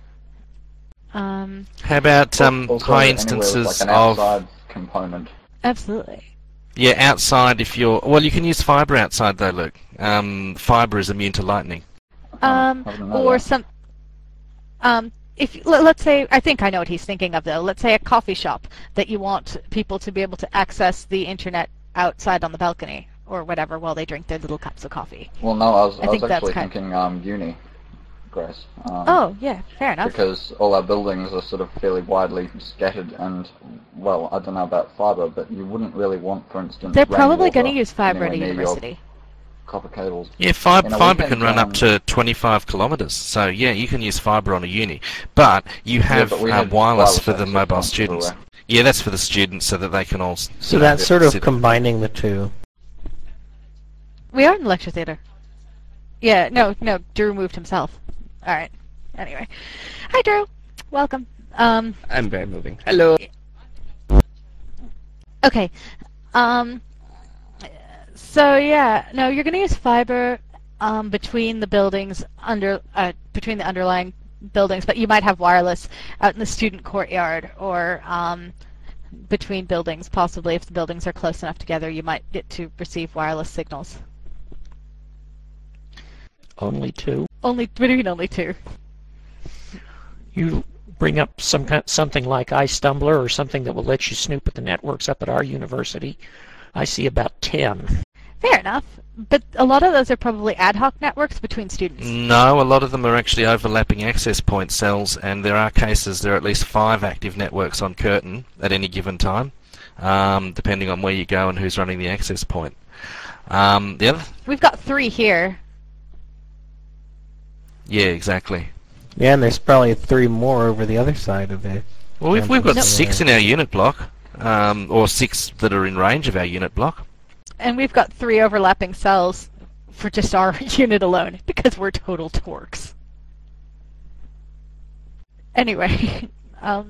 Um, How about um, Also, high anywhere with, instances like an of outside component. absolutely. yeah outside if you're well you can use fibre outside though. Look, um, fibre is immune to lightning. Um, I didn't know or that. some. Um, if let, let's say, I think I know what he's thinking of though. Let's say a coffee shop that you want people to be able to access the internet outside on the balcony or whatever while they drink their little cups of coffee. Well, no, I was, I I think was that's actually kind- thinking um, uni, Grace. Um, Oh, yeah, fair enough. Because all our buildings are sort of fairly widely scattered, and well, I don't know about fibre, but you wouldn't really want, for instance, They're probably rainwater going to use fibre at a anywhere near your university. copper cables. Yeah, fib- You know, we fibre had, can run up um, to twenty-five kilometres. So yeah, you can use fibre on a uni, but you have but we uh, had wireless wireless for the access mobile points students. everywhere. Yeah, that's for the students so that they can all. s- So you know, that's sort of sit- combining the two. We are in the lecture theater. Yeah, no, no, Drew moved himself. Alright. Anyway. Hi, Drew. Welcome. Um, I'm very moving. Hello. okay. Um, so, yeah, no, you're going to use fiber um, between the buildings, under uh, between the underlying buildings, but you might have wireless out in the student courtyard or um, between buildings, possibly if the buildings are close enough together, you might get to receive wireless signals. Only two. Only between only two. You bring up some kind, something like iStumbler or something that will let you snoop at the networks up at our university. I see about ten. Fair enough. But a lot of those are probably ad hoc networks between students. No, a lot of them are actually overlapping access point cells, and there are cases there are at least five active networks on Curtin at any given time, um, depending on where you go and who's running the access point. Um, the other, We've got three here. yeah, exactly. Yeah, and there's probably three more over the other side of it. Well, we've we've got Nope. six in our unit block, um, or six that are in range of our unit block. And we've got three overlapping cells for just our unit alone, because we're total torques. Anyway, um,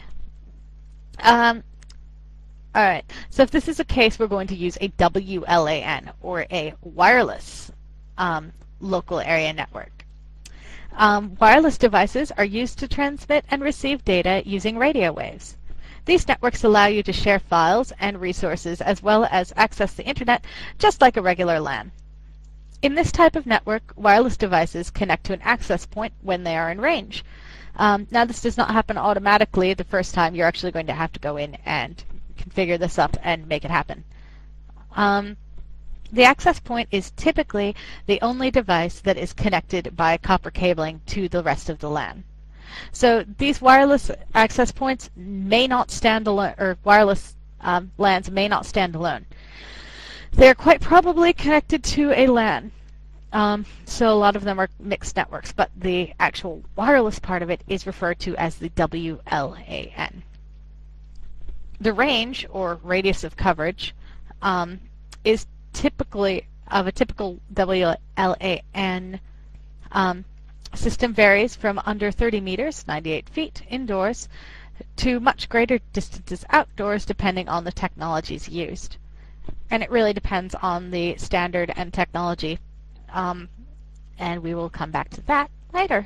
um, alright, so if this is a case, we're going to use a W L A N, or a wireless um, local area network. Um, wireless devices are used to transmit and receive data using radio waves. These networks allow you to share files and resources as well as access the internet just like a regular LAN. In this type of network, wireless devices connect to an access point when they are in range. Um, now this does not happen automatically the first time. You're actually going to have to go in and configure this up and make it happen. Um, the access point is typically the only device that is connected by copper cabling to the rest of the LAN. So these wireless access points may not stand alone, or wireless um, LANs may not stand alone. They're quite probably connected to a LAN. Um, so a lot of them are mixed networks, but the actual wireless part of it is referred to as the W L A N. The range, or radius of coverage, um, is typically of a typical W L A N um, system varies from under thirty meters, ninety-eight feet, indoors, to much greater distances outdoors depending on the technologies used. And it really depends on the standard and technology. Um, and we will come back to that later.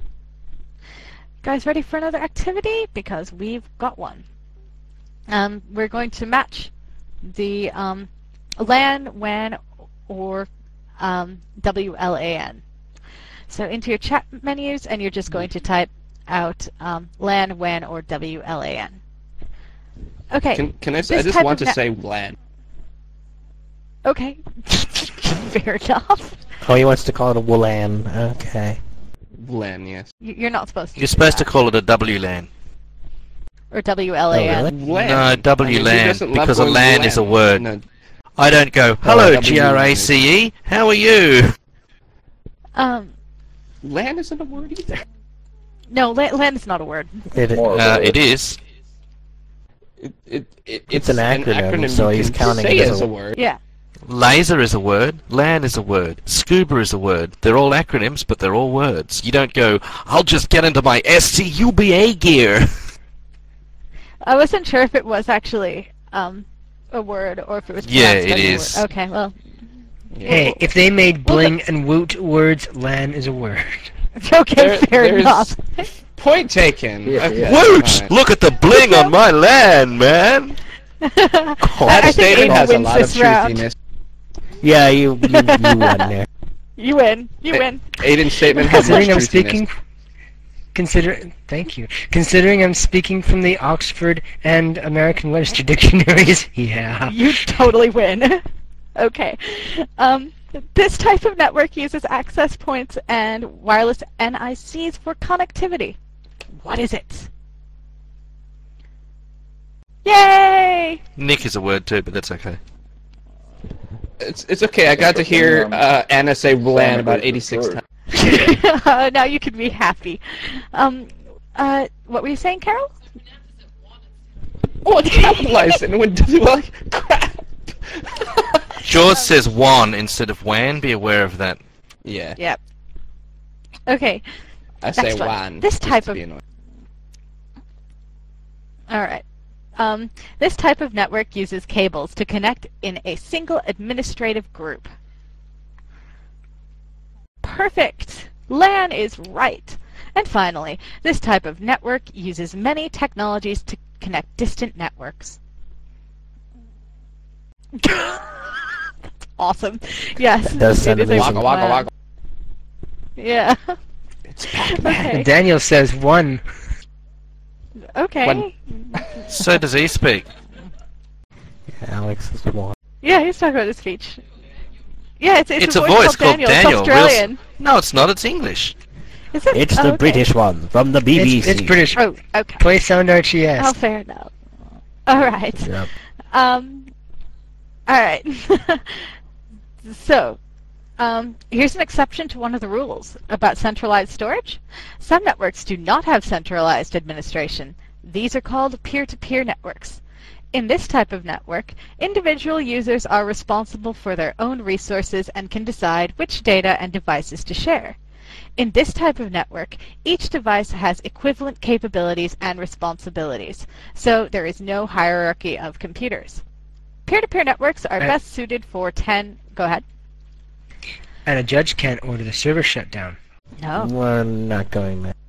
Guys, ready for another activity? Because we've got one. Um, we're going to match the um, LAN, W A N, or um, W L A N. So into your chat menus, and you're just going to type out um, LAN, W A N, or W L A N. Okay. Can can I? s- This I just type want of to net- say LAN. Okay. Fair enough. Oh, he wants to call it a Woolan. Okay. LAN, yes. Y- You're not supposed to. You're do supposed to that. call it a W LAN. Or W L A N. Oh, really? LAN. No, W I mean, who LAN, doesn't love because a going LAN is a word. No, I don't go, hello, W G R A C E, how are you? Um, LAN isn't a word either. no, La- LAN is not a word. It, More of Uh, a- it is. It, it, it, It's an acronym, so you he's can counting say it as as a- a word. Yeah. Laser is a word, LAN is a word, scuba is a word. They're all acronyms, but they're all words. You don't go, I'll just get into my S C U B A gear. I wasn't sure if it was actually um, a word or if it was Yeah, pronounced it as a is. word. Okay, well, Hey, if they made bling and woot words, LAN is a word. okay, There- fair there's- enough. Point taken. Yeah, Okay, yeah. Wooch! alright. Look at the bling on my land, man! I, That I think statement Aiden has a wins lot of this round. truthiness. Yeah, you you, you won there. You win. You A- win. Aiden's statement has much Considering I'm truthiness. speaking, consider, thank you. Considering I'm speaking from the Oxford and American Webster dictionaries, yeah. You totally win. Okay. Um, this type of network uses access points and wireless N I Cs for connectivity. What is it? Yay! Nick is a word too, but that's okay. It's it's okay. I got to hear Um, uh, Anna say "bland" Sam about agrees eighty-six with times. Now you can be happy. Um, uh, what were you saying, Carol? Oh, it's capitalized and it went like crap. Jaws says one instead of wan. Be aware of that. Yeah, Yep. Okay. I say Next one. "wan." This just type to of- be annoying. All right. Um, this type of network uses cables to connect in a single administrative group. Perfect! LAN is right. And finally, this type of network uses many technologies to connect distant networks. That's awesome. Yes, That does sound it is a amazing. Wagga wagga LAN. wagga. Yeah. It's back. Okay. Daniel says one. Okay. When- So does he speak. Alex is one. Yeah, he's talking about his speech. Yeah, it's it's, It's a, a voice, voice called called Daniel. Daniel. It's Real s- Australian. No, it's not. It's English. Is it? It's Oh, the okay. British one from the B B It's, C. it's British. Oh, okay. Play sound Archie Oh, S. fair enough. All right. Yep. Um. All right. So, um, here's an exception to one of the rules about centralized storage. Some networks do not have centralized administration. These are called peer-to-peer networks. In this type of network, individual users are responsible for their own resources and can decide which data and devices to share. In this type of network, each device has equivalent capabilities and responsibilities, so there is no hierarchy of computers. Peer-to-peer networks are Uh, best suited for ten... Go ahead. And a judge can't order the server shut down. No. We're not going there.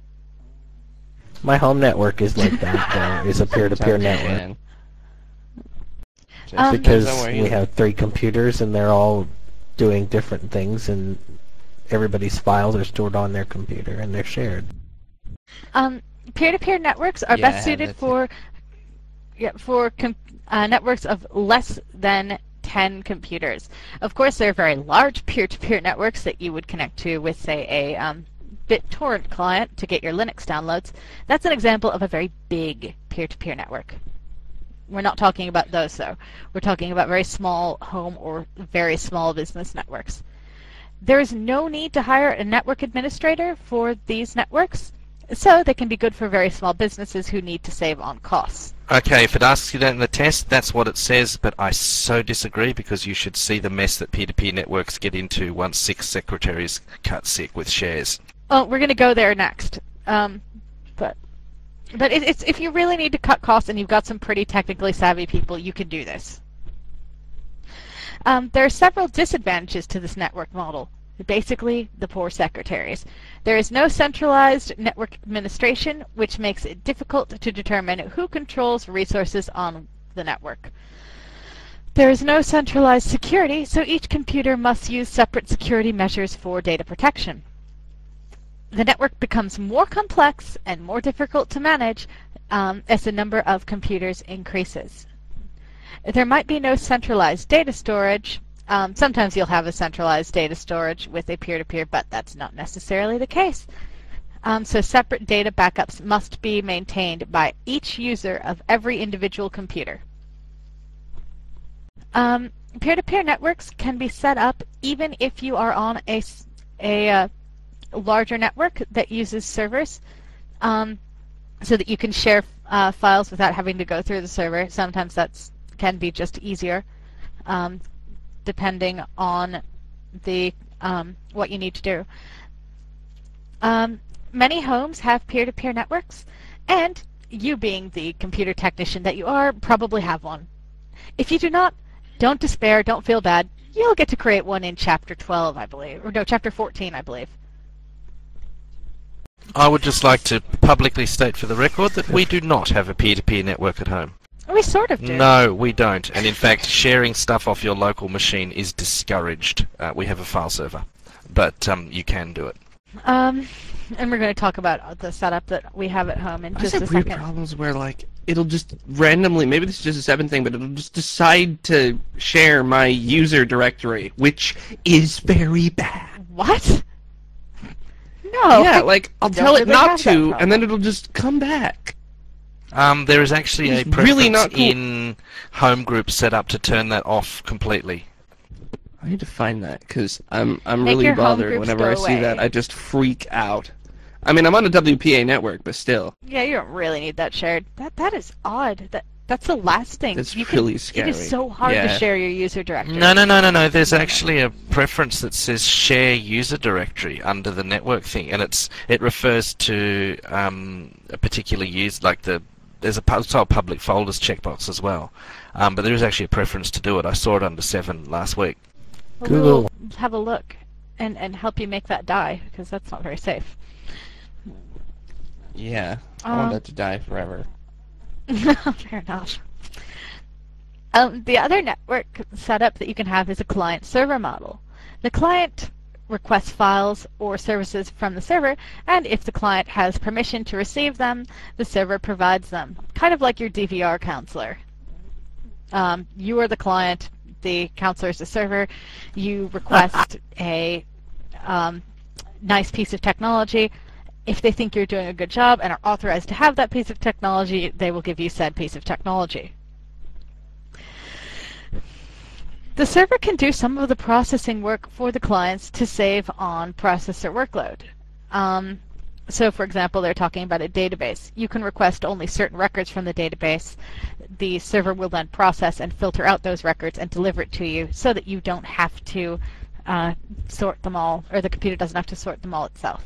My home network is like that, though. It's a peer-to-peer network. Man. Just Um, Because depends on where you we live. have three computers and they're all doing different things and everybody's files are stored on their computer and they're shared. Um, peer-to-peer networks are Yeah, best suited that's it. for yeah, for com- uh, networks of less than ten computers. Of course, there are very large peer-to-peer networks that you would connect to with, say, a um, BitTorrent client to get your Linux downloads. That's an example of a very big peer-to-peer network. We're not talking about those, though. We're talking about very small home or very small business networks. There is no need to hire a network administrator for these networks, so they can be good for very small businesses who need to save on costs. Okay, if it asks you that in the test, that's what it says, but I so disagree because you should see the mess that peer-to-peer networks get into once six secretaries cut sick with shares. Oh, we're going to go there next. Um, but but it, it's if you really need to cut costs and you've got some pretty technically savvy people, you can do this. Um, there are several disadvantages to this network model. Basically, the poor secretaries. There is no centralized network administration, which makes it difficult to determine who controls resources on the network. There is no centralized security, so each computer must use separate security measures for data protection. The network becomes more complex and more difficult to manage um, as the number of computers increases. There might be no centralized data storage. Um, sometimes you'll have a centralized data storage with a peer-to-peer, but that's not necessarily the case. Um, so separate data backups must be maintained by each user of every individual computer. Um, peer-to-peer networks can be set up even if you are on a, s- a uh, larger network that uses servers, um, so that you can share uh, files without having to go through the server. Sometimes that's can be just easier. Um, depending on the um, what you need to do. Um, many homes have peer-to-peer networks, and you being the computer technician that you are, probably have one. If you do not, don't despair, don't feel bad. You'll get to create one in Chapter twelve, I believe. Or no, Chapter fourteen, I believe. I would just like to publicly state for the record that we do not have a peer-to-peer network at home. We sort of do. No, we don't. And in fact, sharing stuff off your local machine is discouraged. Uh, we have a file server, but um, you can do it. Um, and we're going to talk about the setup that we have at home in I just just a have weird second. problems where, like, it'll just randomly, maybe this is just a seven thing, but it'll just decide to share my user directory, which is very bad. What? No. yeah, I like, I'll don't tell it really not have that to, problem. and then it'll just come back. Um, there is actually a It's preference really not cool. in home group set up to turn that off completely. I need to find that, because I'm, I'm Make really your home bothered groups whenever go I see that. away. I just freak out. I mean, I'm on a W P A network, but still. Yeah, you don't really need that shared. That That is odd. That That's the last thing. That's you really can, scary. It is so hard to Yeah. share your user directory. No, no, no, no, no. There's actually a preference that says share user directory under the network thing, and it's it refers to um, a particular use, like the there's a pu- it's all public folders checkbox as well. Um, but there is actually a preference to do it. I saw it under seven last week. Well, Google. We'll have a look and, and help you make that die, because that's not very safe. Yeah, I Um, want that to die forever. Fair enough. Um, the other network setup that you can have is a client-server model. The client requests files or services from the server, and if the client has permission to receive them, the server provides them. Kind of like your D V R counselor. Um, you are the client, the counselor is the server. You request a um, nice piece of technology. If they think you're doing a good job and are authorized to have that piece of technology, they will give you said piece of technology. The server can do some of the processing work for the clients to save on processor workload. Um, so, for example, they're talking about a database. You can request only certain records from the database. The server will then process and filter out those records and deliver it to you so that you don't have to uh, sort them all, or the computer doesn't have to sort them all itself.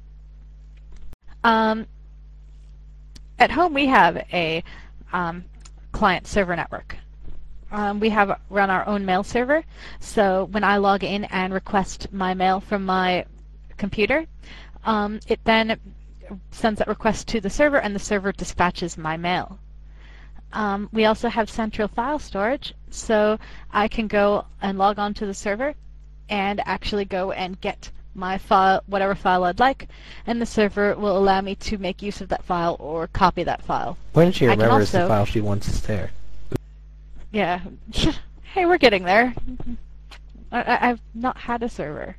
Um, at home, we have a um, client-server network. Um, we have run our own mail server, so when I log in and request my mail from my computer, um, it then sends that request to the server, and the server dispatches my mail. Um, we also have central file storage, so I can go and log on to the server and actually go and get my file, whatever file I'd like, and the server will allow me to make use of that file or copy that file. When she I can remembers the also- file she wants is there. Yeah. Hey, we're getting there. I, I, I've not had a server.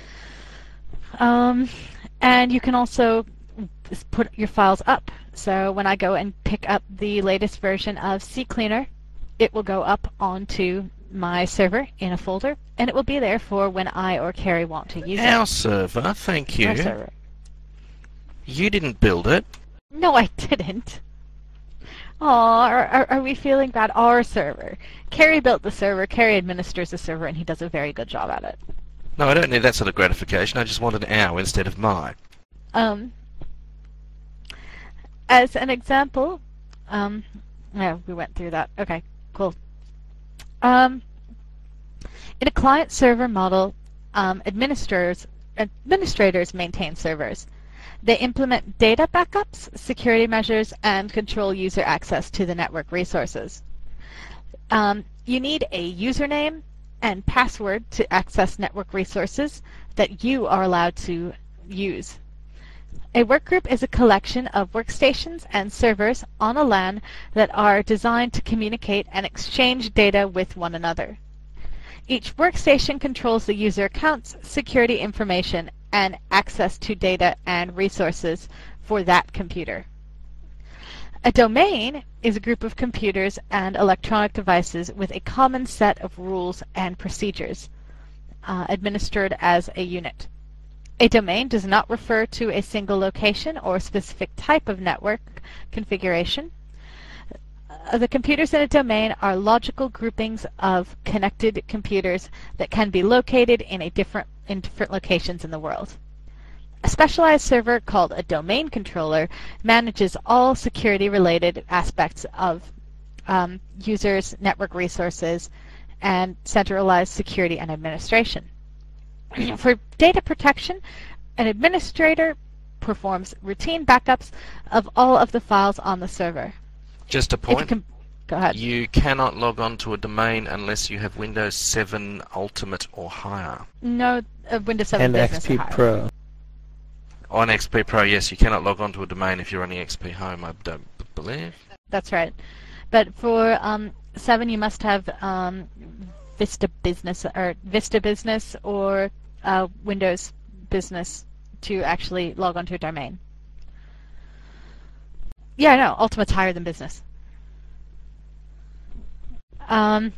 Um, and you can also just put your files up. So when I go and pick up the latest version of CCleaner, it will go up onto my server in a folder, and it will be there for when I or Carrie want to use Our it. server, thank Our you. server. You didn't build it. No, I didn't. Aw, are, are, are we feeling bad? Our server. Carrie built the server, Carrie administers the server, and he does a very good job at it. No, I don't need that sort of gratification. I just wanted our instead of mine. Um, as an example, um, yeah, we went through that. Okay, cool. Um, in a client-server model, um, administrators administrators maintain servers. They implement data backups, security measures, and control user access to the network resources. Um, you need a username and password to access network resources that you are allowed to use. A workgroup is a collection of workstations and servers on a LAN that are designed to communicate and exchange data with one another. Each workstation controls the user accounts, security information, and access to data and resources for that computer. A domain is a group of computers and electronic devices with a common set of rules and procedures, uh, administered as a unit. A domain does not refer to a single location or specific type of network configuration. Uh, the computers in a domain are logical groupings of connected computers that can be located in a different in different locations in the world. A specialized server called a domain controller manages all security-related aspects of um, users, network resources, and centralized security and administration. For data protection, an administrator performs routine backups of all of the files on the server. Just a If you point. can, go ahead. You cannot log on to a domain unless you have Windows seven Ultimate or higher. No, uh, Windows seven And Business X P or higher. Pro. On X P Pro, yes, you cannot log on to a domain if you're running X P Home, I don't b- believe. That's right. But for um, seven, you must have um, Vista Business or Vista Business or uh, Windows Business to actually log onto a domain. Yeah, no, Ultimate's higher than Business. Um,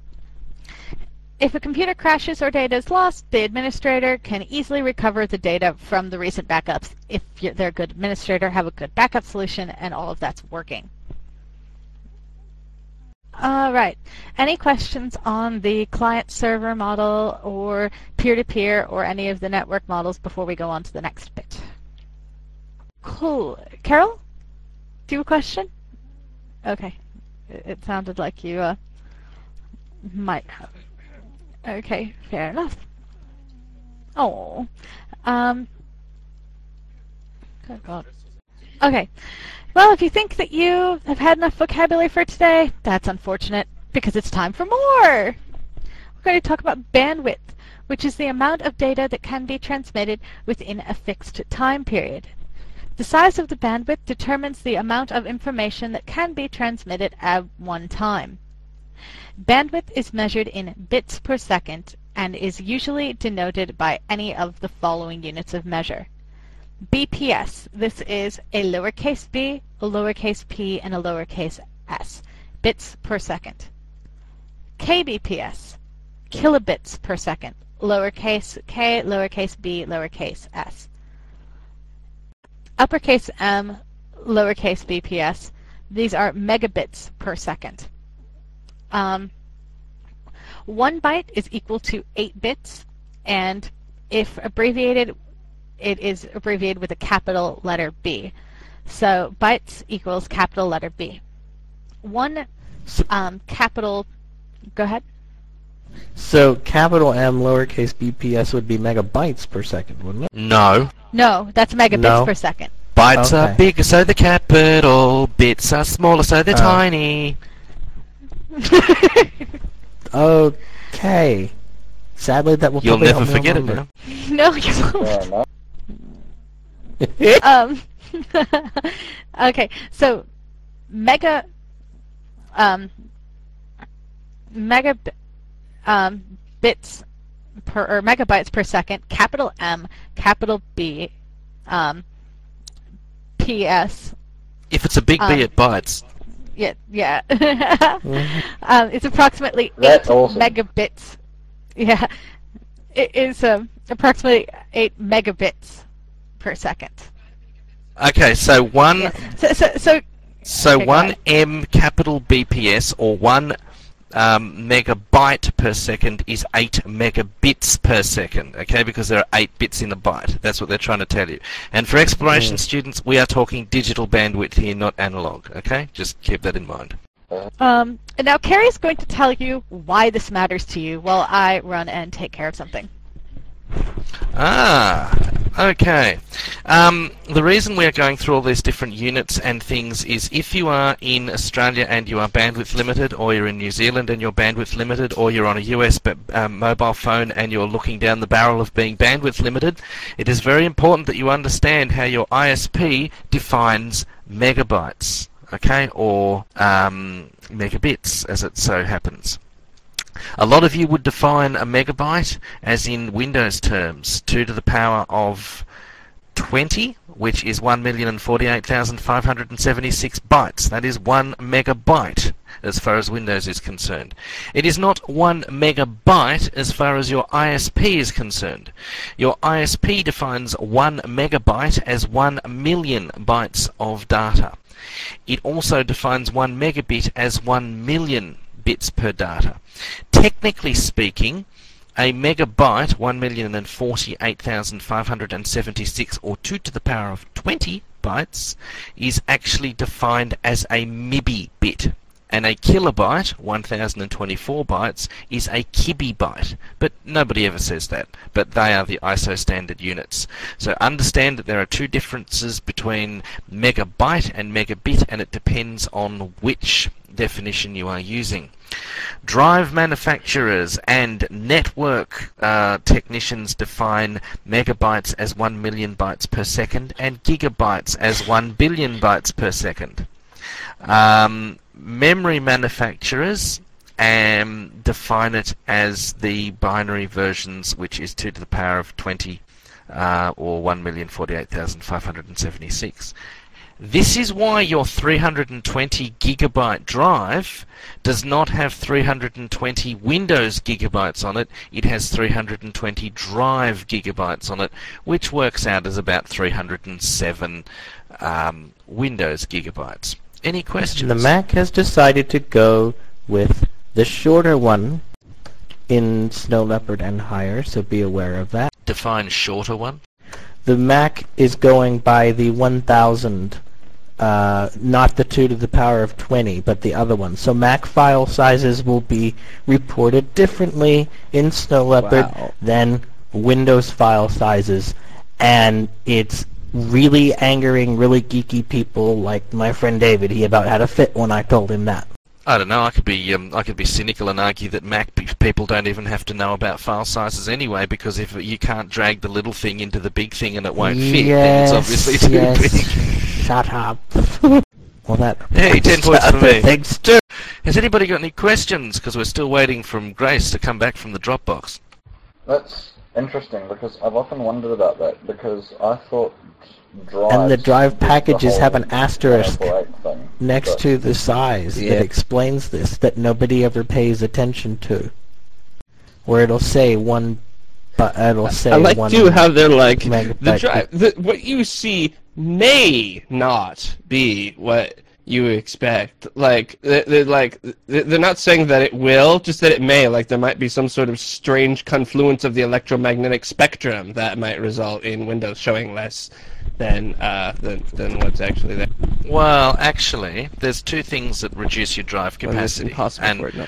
if a computer crashes or data is lost, the administrator can easily recover the data from the recent backups if you're, they're a good administrator, have a good backup solution, and all of that's working. All right. Any questions on the client-server model or peer-to-peer or any of the network models before we go on to the next bit? Cool. Carol, do you have a question? Okay. It, it sounded like you uh, might have. Okay, fair enough. Oh. Um. Good God. Okay. Well, if you think that you have had enough vocabulary for today, that's unfortunate, because it's time for more! We're going to talk about bandwidth, which is the amount of data that can be transmitted within a fixed time period. The size of the bandwidth determines the amount of information that can be transmitted at one time. Bandwidth is measured in bits per second and is usually denoted by any of the following units of measure. B P S. This is a lowercase b, a lowercase p, and a lowercase s. Bits per second. K B P S. Kilobits per second. Lowercase k, lowercase b, lowercase s. Uppercase m, lowercase b P S. These are megabits per second. Um, one byte is equal to eight bits, and if abbreviated, it is abbreviated with a capital letter B. So bytes equals capital letter B. One um, capital, go ahead. So capital M, lowercase b P S would be megabytes per second, wouldn't it? No. No, that's megabits No. per second. Bytes Okay. are bigger, so they're capital. Bits are smaller, so they're Oh. tiny. Okay. Sadly, that will You'll probably never help me forget it remember. now. No, you won't. Fair enough. um, okay, so mega, um, mega, um, bits per or megabytes per second. Capital M, capital B, um, P S. If it's a big Um, B, it bites. Yeah, yeah. um, it's approximately That's eight awesome. megabits. Yeah, it is um, approximately eight megabits per second. Okay, so one, Yeah. So, so, so so Okay, go one ahead. M capital B P S or one um, megabyte per second is eight megabits per second. Okay, because there are eight bits in a byte. That's what they're trying to tell you. And for exploration students, we are talking digital bandwidth here, not analog. Okay, just keep that in mind. Um, and now Carrie's going to tell you why this matters to you while I run and take care of something. Ah, okay. Um, the reason we are going through all these different units and things is if you are in Australia and you are bandwidth limited, or you're in New Zealand and you're bandwidth limited, or you're on a U S b- um, mobile phone and you're looking down the barrel of being bandwidth limited, it is very important that you understand how your I S P defines megabytes, okay, or um, megabits as it so happens. A lot of you would define a megabyte as in Windows terms, two to the power of twenty, which is one million forty-eight thousand five hundred seventy-six bytes. That is one megabyte as far as Windows is concerned. It is not one megabyte as far as your I S P is concerned. Your I S P defines one megabyte as one million bytes of data. It also defines one megabit as one million bits per data. Technically speaking, a megabyte, one million forty-eight thousand five hundred seventy-six, or two to the power of twenty bytes, is actually defined as a M I B I bit. And a kilobyte, one thousand twenty-four bytes, is a kibibyte. But nobody ever says that. But they are the I S O standard units. So understand that there are two differences between megabyte and megabit, and it depends on which definition you are using. Drive manufacturers and network uh, technicians define megabytes as one million bytes per second and gigabytes as one billion bytes per second. Um, memory manufacturers um, define it as the binary versions, which is two to the power of twenty uh, or one million forty-eight thousand five hundred seventy-six. This is why your three hundred twenty gigabyte drive does not have three hundred twenty Windows gigabytes on it. It has three hundred twenty drive gigabytes on it, which works out as about three hundred seven um, Windows gigabytes. Any questions? The Mac has decided to go with the shorter one in Snow Leopard and higher, so be aware of that. Define shorter one. The Mac is going by the one thousand, uh, not the two to the power of twenty, but the other one. So Mac file sizes will be reported differently in Snow Leopard Wow. than Windows file sizes, and it's really angering really geeky people like my friend David. He about had a fit when I told him that. I don't know. I could be um, I could be cynical and argue that Mac pe- people don't even have to know about file sizes anyway, because if you can't drag the little thing into the big thing and it won't fit, then it's obviously too yes. big. Shut up. Well, that Hey, ten points for me. Thanks too. Has anybody got any questions? Because we're still waiting from Grace to come back from the Dropbox. That's interesting, because I've often wondered about that, because I thought drives... And the drive was the packages have whole an asterisk one oh four eight thing, next but- to the size Yeah. that explains this, that nobody ever pays attention to. Where it'll say one, but it'll say I like one. too how they're like the megabyte. drive. The, what you see may not be what you expect. Like they're, they're like they're not saying that it will, just that it may. Like there might be some sort of strange confluence of the electromagnetic spectrum that might result in Windows showing less than uh than than what's actually there. Well, actually, there's two things that reduce your drive When it's capacity. impossible and for it not.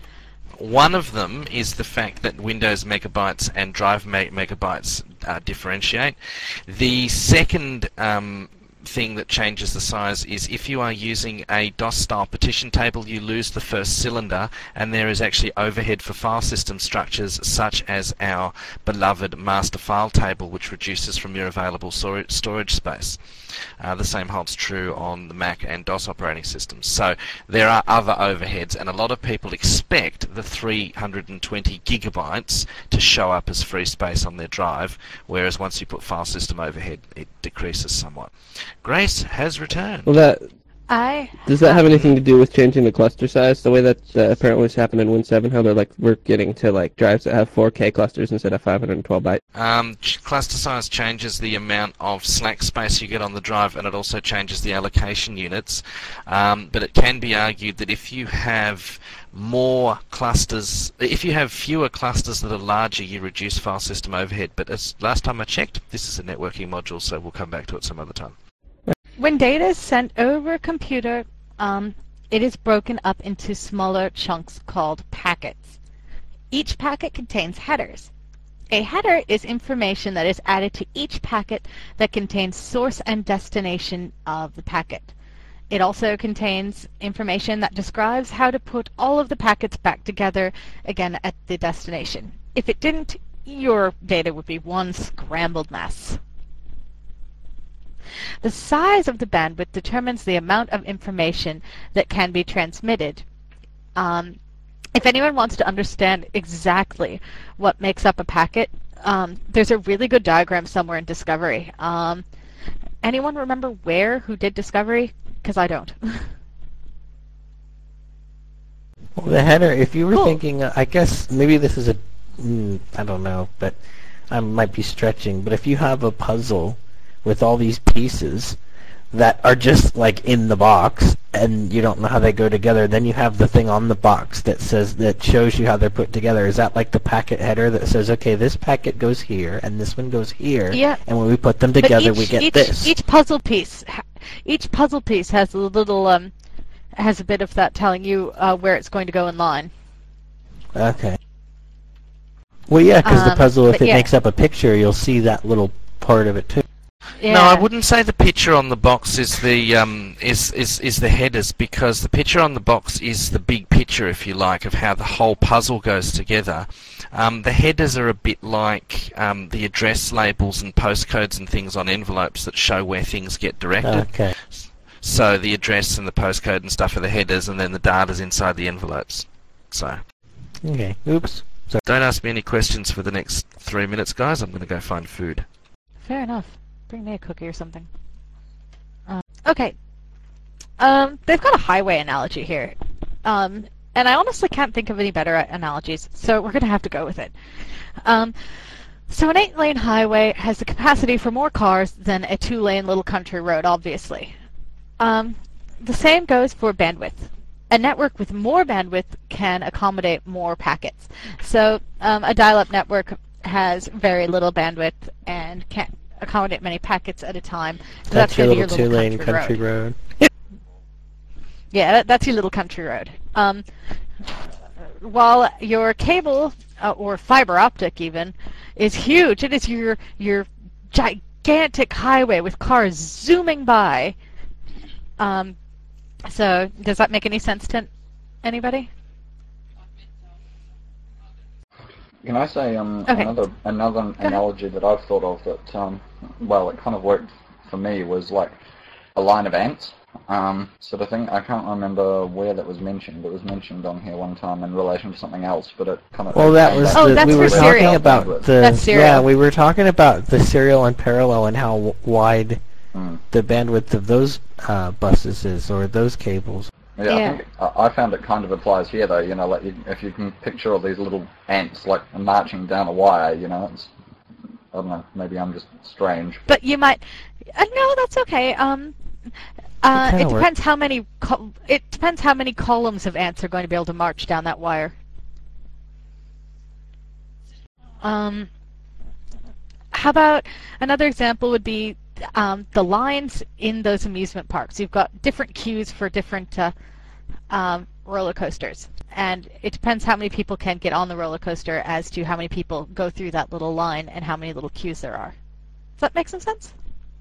One of them is the fact that Windows megabytes and drive me- megabytes uh, differentiate. The second um, thing that changes the size is if you are using a DOS-style partition table, you lose the first cylinder, and there is actually overhead for file system structures such as our beloved master file table, which reduces from your available stor- storage space. Uh, the same holds true on the Mac and DOS operating systems. So there are other overheads, and a lot of people expect the three hundred twenty gigabytes to show up as free space on their drive, whereas once you put file system overhead, it decreases somewhat. Grace has returned. Well, that I does that have anything to do with changing the cluster size? The way that uh, apparently has happened in Win seven, how they're like we're getting to like drives that have four K clusters instead of five hundred twelve bytes. Um, ch- cluster size changes the amount of slack space you get on the drive, and it also changes the allocation units. Um, but it can be argued that if you have more clusters, if you have fewer clusters that are larger, you reduce file system overhead. But as last time I checked, this is a networking module, so we'll come back to it some other time. When data is sent over a computer, um, it is broken up into smaller chunks called packets. Each packet contains headers. A header is information that is added to each packet that contains source and destination of the packet. It also contains information that describes how to put all of the packets back together again at the destination. If it didn't, your data would be one scrambled mess. The size of the bandwidth determines the amount of information that can be transmitted. Um, if anyone wants to understand exactly what makes up a packet, um, there's a really good diagram somewhere in Discovery. Um, anyone remember where, who did Discovery? Because I don't. Well, the header, if you were Cool. thinking, uh, I guess maybe this is a, mm, I don't know, but I might be stretching, but if you have a puzzle with all these pieces that are just like in the box and you don't know how they go together, then you have the thing on the box that says, that shows you how they're put together. Is that like the packet header that says, okay, this packet goes here and this one goes here, Yeah. and when we put them But together each, we get each, this? Each puzzle piece, ha- each puzzle piece has a little um, has a bit of that telling you uh, where it's going to go in line. Okay. Well, yeah, because the Um, puzzle, if but it yeah. makes up a picture, you'll see that little part of it too. Yeah. No, I wouldn't say the picture on the box is the um, is, is is the headers, because the picture on the box is the big picture, if you like, of how the whole puzzle goes together. Um, the headers are a bit like um, the address labels and postcodes and things on envelopes that show where things get directed. Okay. So the address and the postcode and stuff are the headers, and then the data's inside the envelopes. So Okay. Oops. Sorry. don't ask me any questions for the next three minutes, guys. I'm going to go find food. Fair enough. Bring me a cookie or something. Uh, okay. Um, they've got a highway analogy here. Um, and I honestly can't think of any better analogies, so we're going to have to go with it. Um, so an eight-lane highway has the capacity for more cars than a two-lane little country road, obviously. Um, the same goes for bandwidth. A network with more bandwidth can accommodate more packets. So um, a dial-up network has very little bandwidth and can't accommodate many packets at a time. So That's, that's your gonna little be your two-lane little country, country road. road. Yeah, that, that's your little country road. Um, while your cable, uh, or fiber optic even, is huge. It is your your gigantic highway with cars zooming by. Um, so, does that make any sense to anybody? Can I say um, Okay. another another ahead. analogy that I've thought of that, um, well, it kind of worked for me was like a line of ants, um, sort of thing. I can't remember where that was mentioned. It was mentioned on here one time in relation to something else, but it kind of... Well, that was Oh, the, that's we for were talking serial. about the That's serial. yeah we were talking about the serial and parallel and how w- wide Mm. the bandwidth of those uh, buses is, or those cables. Yeah, Yeah. I think I I found it kind of applies here though. You know, like you, if you can picture all these little ants like marching down a wire, you know, it's I don't know. Maybe I'm just strange. But you might... Uh, no, that's okay. Um, uh, kinda it works. depends how many... Co- it depends how many columns of ants are going to be able to march down that wire. Um, how about another example would be um, the lines in those amusement parks. You've got different queues for different uh, um, roller coasters, and it depends how many people can get on the roller coaster as to how many people go through that little line and how many little queues there are. Does that make some sense?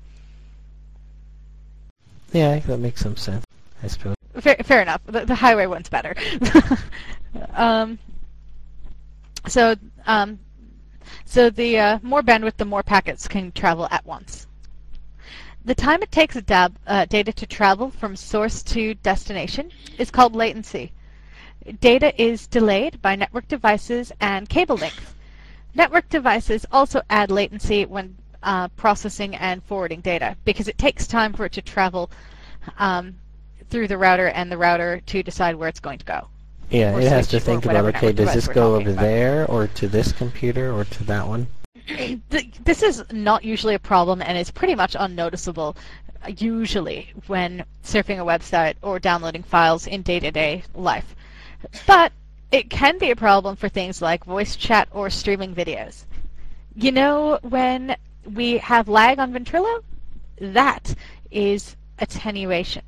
Yeah, I think that makes some sense, I suppose. Fair, fair enough. The, the highway one's better. um, so, um, so the uh, more bandwidth, the more packets can travel at once. The time it takes a dab, uh, data to travel from source to destination is called latency. Data is delayed by network devices and cable links. Network devices also add latency when uh, processing and forwarding data, because it takes time for it to travel um, through the router and the router to decide where it's going to go. Yeah, Or it has to switch, or think about, whatever okay, network does device this we're go talking over about. there, or to this computer, or to that one? Th- This is not usually a problem, and is pretty much unnoticeable uh, usually when surfing a website or downloading files in day-to-day life. But it can be a problem for things like voice chat or streaming videos. You know, when we have lag on Ventrilo, that is attenuation.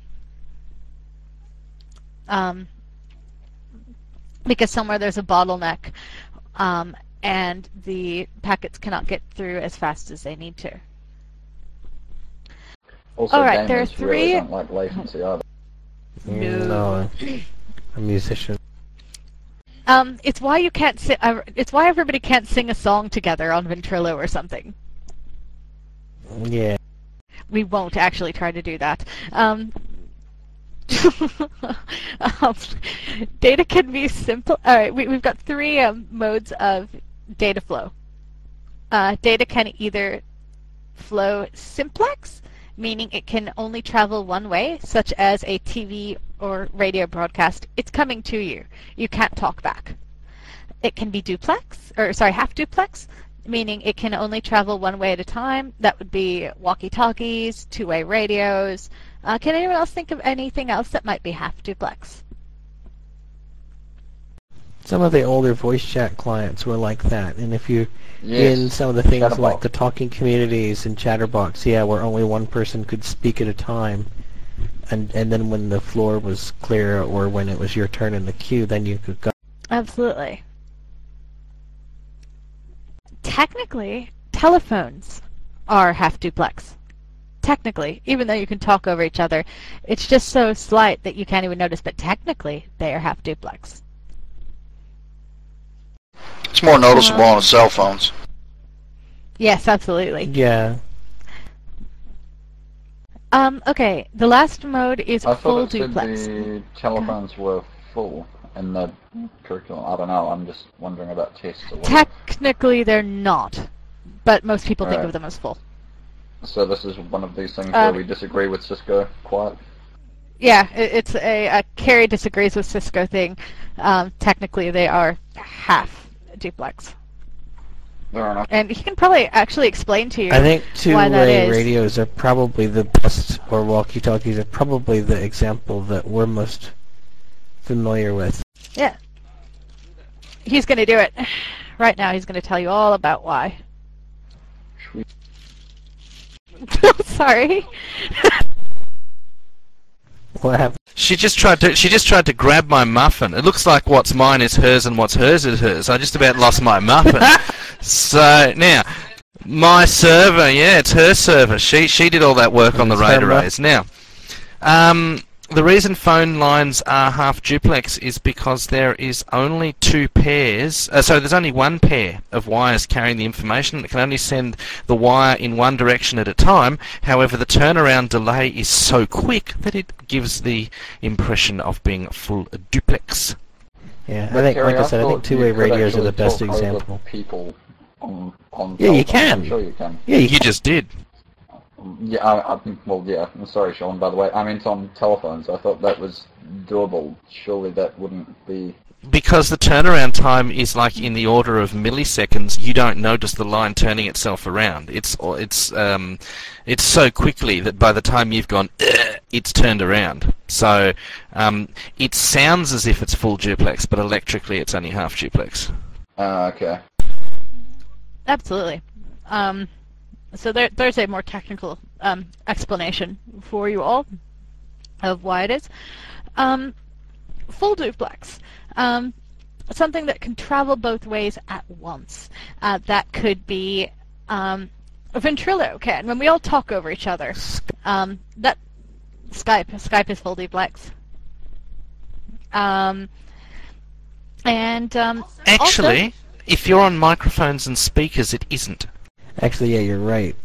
Um, because somewhere there's a bottleneck, um, and the packets cannot get through as fast as they need to. Also, All right, there are gamers really three- don't like latency either. No. A musician. Um, it's why you can't si- uh, it's why everybody can't sing a song together on Ventrilo or something. Yeah. We won't actually try to do that. Um, um, data can be simple. All right, we, we've got three um, modes of data flow. Uh, data can either flow simplex, meaning it can only travel one way, such as a T V or radio broadcast. It's coming to you. You can't talk back. It can be duplex, or sorry, half duplex, meaning it can only travel one way at a time. That would be walkie-talkies, two-way radios. Uh, can anyone else think of anything else that might be half duplex? Some of the older voice chat clients were like that, and if you Yes. in some of the things Chatterbox. like the talking communities and Chatterbox, yeah, where only one person could speak at a time, and and then when the floor was clear or when it was your turn in the queue, then you could go. Absolutely. Technically, telephones are half duplex. Technically, even though you can talk over each other, it's just so slight that you can't even notice, but technically, they are half duplex. It's more noticeable Um, on cell phones. Yes, absolutely. Yeah. Um, okay, the last mode is I full thought it said duplex. the telephones were full in the curriculum. I don't know. I'm just wondering about tests or whatever. Technically, they're not, but most people think Alright. of them as full. So this is one of these things Um, where we disagree with Cisco quite. Yeah, it, it's a, a Carrie disagrees with Cisco thing. Um, technically, they are half duplex. Fair enough. And he can probably actually explain to you I think why that two-way is. radios are probably the best, or walkie-talkies are probably the example that we're most familiar with. Yeah. He's going to do it. Right now, he's going to tell you all about why. Sweet. Sorry. What happened? She just tried to. She just tried to grab my muffin. It looks like what's mine is hers and what's hers is hers. I just about lost my muffin. So now, my server. Yeah, it's her server. She she did all that work on the It's her RAID mu- arrays. Now, um, the reason phone lines are half duplex is because there is only two pairs. Uh, so there's only one pair of wires carrying the information. It can only send the wire in one direction at a time. However, the turnaround delay is so quick that it gives the impression of being full duplex. Yeah, I But think, Kerry, like I said, I think thought you two-way could radios are actually the best talk over example. People on on. Yeah, you telephones. can. I'm sure you can. Yeah, you You just did. Yeah, I, I think. Well, yeah. I'm sorry, Sean. By the way, I meant on telephones. I thought that was doable. Surely that wouldn't be. Because the turnaround time is like in the order of milliseconds, you don't notice the line turning itself around. It's it's um, it's so quickly that by the time you've gone, "Ugh," it's turned around. So um, it sounds as if it's full duplex, but electrically it's only half duplex. Uh, okay. Absolutely. Um, so there, there's a more technical um, explanation for you all of why it is. Um, full duplex. Um, something that can travel both ways at once. Uh, that could be um, Ventrilo can. When we all talk over each other. Um, that Skype. Skype is full duplex. Um, and um, Actually, also, if you're on microphones and speakers, it isn't. Actually, yeah, you're right.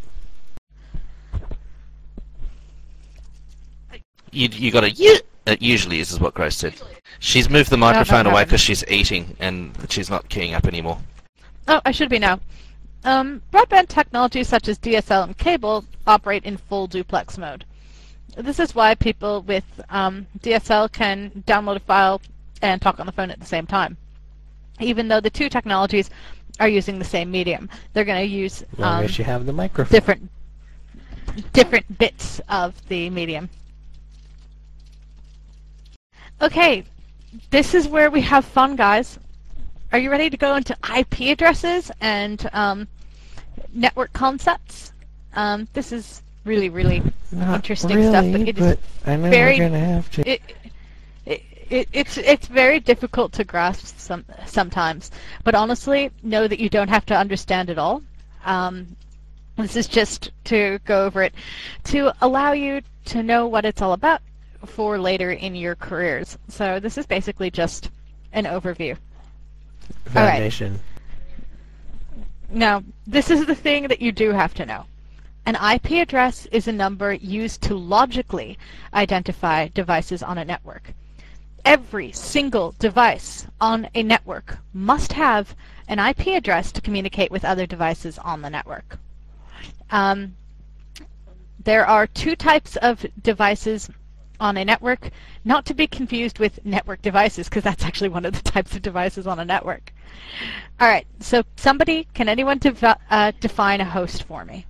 You you got to yeah. It usually is, is what Grace said. She's moved the microphone no, away no. because she's eating and she's not keying up anymore. Oh, I should be now. Um, broadband technologies such as D S L and cable operate in full duplex mode. This is why people with um, D S L can download a file and talk on the phone at the same time. Even though the two technologies are using the same medium, they're going to use As long um, as you have the microphone. different different bits of the medium. Okay, this is where we have fun, guys. Are you ready to go into I P addresses and um, network concepts? Um, this is really, really Not interesting really, stuff, but it is but I know very- we're gonna have to. it, it, it, it's it's very difficult to grasp some sometimes. But honestly, know that you don't have to understand it all. Um, this is just to go over it to allow you to know what it's all about for later in your careers. So this is basically just an overview. all right. Foundation. Now, this is the thing that you do have to know. An I P address is a number used to logically identify devices on a network. Every single device on a network must have an I P address to communicate with other devices on the network. Um, there are two types of devices on a network, not to be confused with network devices, because that's actually one of the types of devices on a network. All right, so somebody, can anyone dev- uh, define a host for me?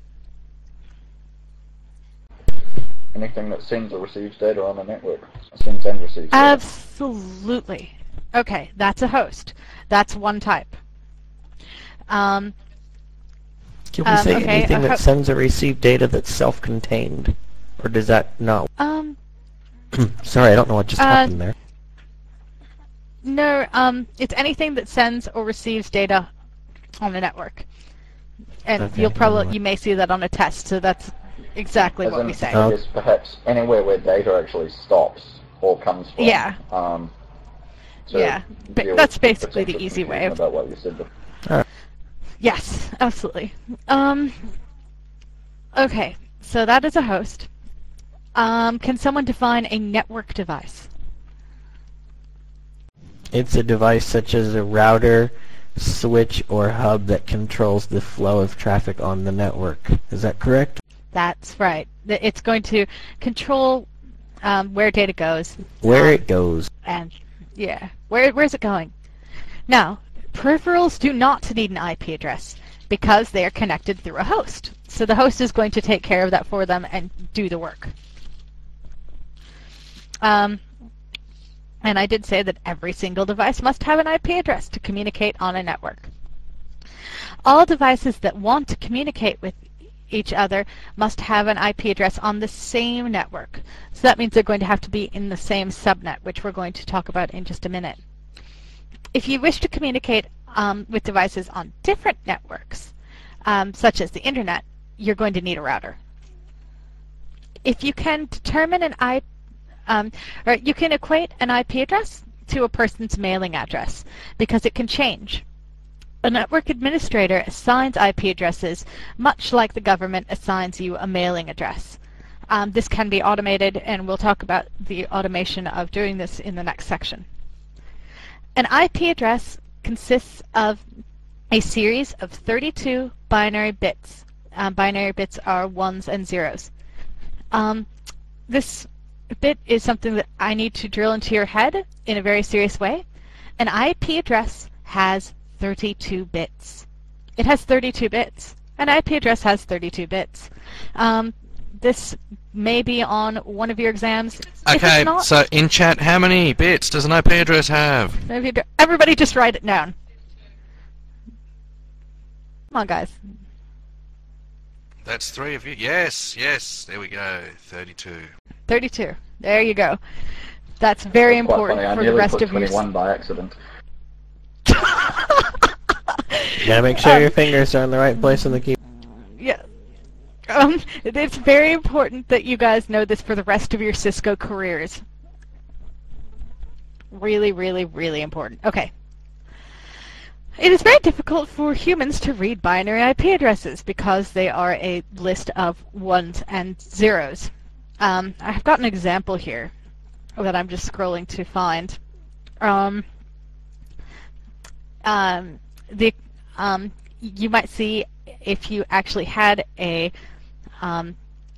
Anything that sends or receives data on a network. Sends and receives data. Absolutely. Okay, that's a host. That's one type. Um, Can we um, say okay, anything a that ho- sends or receives data that's self-contained, or does that not? um, Sorry, I don't know what just Uh, happened there. No, um, it's anything that sends or receives data on the network. And Okay, you'll probably anyway. you may see that on a test, so that's exactly As what in, we say. I guess perhaps anywhere where data actually stops or comes from. Yeah. Um, to Yeah, but deal that's with basically the potential easy way confusion of- about what you said before. Yes, absolutely. Um, okay, so that is a host. Um, can someone define a network device? It's a device such as a router, switch, or hub that controls the flow of traffic on the network. Is that correct? That's right. Th- It's going to control um, where data goes. Where um, it goes. And, yeah, where where's it going? Now, peripherals do not need an I P address because they are connected through a host. So the host is going to take care of that for them and do the work. Um, and I did say that every single device must have an I P address to communicate on a network. All devices that want to communicate with each other must have an I P address on the same network. So that means they're going to have to be in the same subnet, which we're going to talk about in just a minute. If you wish to communicate um, with devices on different networks, um, such as the internet, you're going to need a router. If you can determine an I P Um, or you can equate an I P address to a person's mailing address because it can change. A network administrator assigns I P addresses much like the government assigns you a mailing address. Um, this can be automated, and we'll talk about the automation of doing this in the next section. An I P address consists of a series of thirty-two binary bits. Um, binary bits are ones and zeros. Um, this bit is something that I need to drill into your head in a very serious way. An I P address has thirty-two bits. It has thirty-two bits. An I P address has thirty-two bits. Um, this may be on one of your exams. If Okay, it's not, so in chat, how many bits does an I P address have? maybe everybody just write it down. Come on, guys. That's three of you. Yes, yes, there we go. thirty-two. thirty-two. There you go. That's very That's quite important funny. I for the nearly rest put of your... twenty-one by accident. You gotta make sure Um, your fingers are in the right place on the keyboard. Yeah. Um, it's very important that you guys know this for the rest of your Cisco careers. Really, really, really important. Okay. It is very difficult for humans to read binary I P addresses because they are a list of ones and zeros. Um, I've got an example here that I'm just scrolling to find. Um, um, the um, you might see if you actually had a um,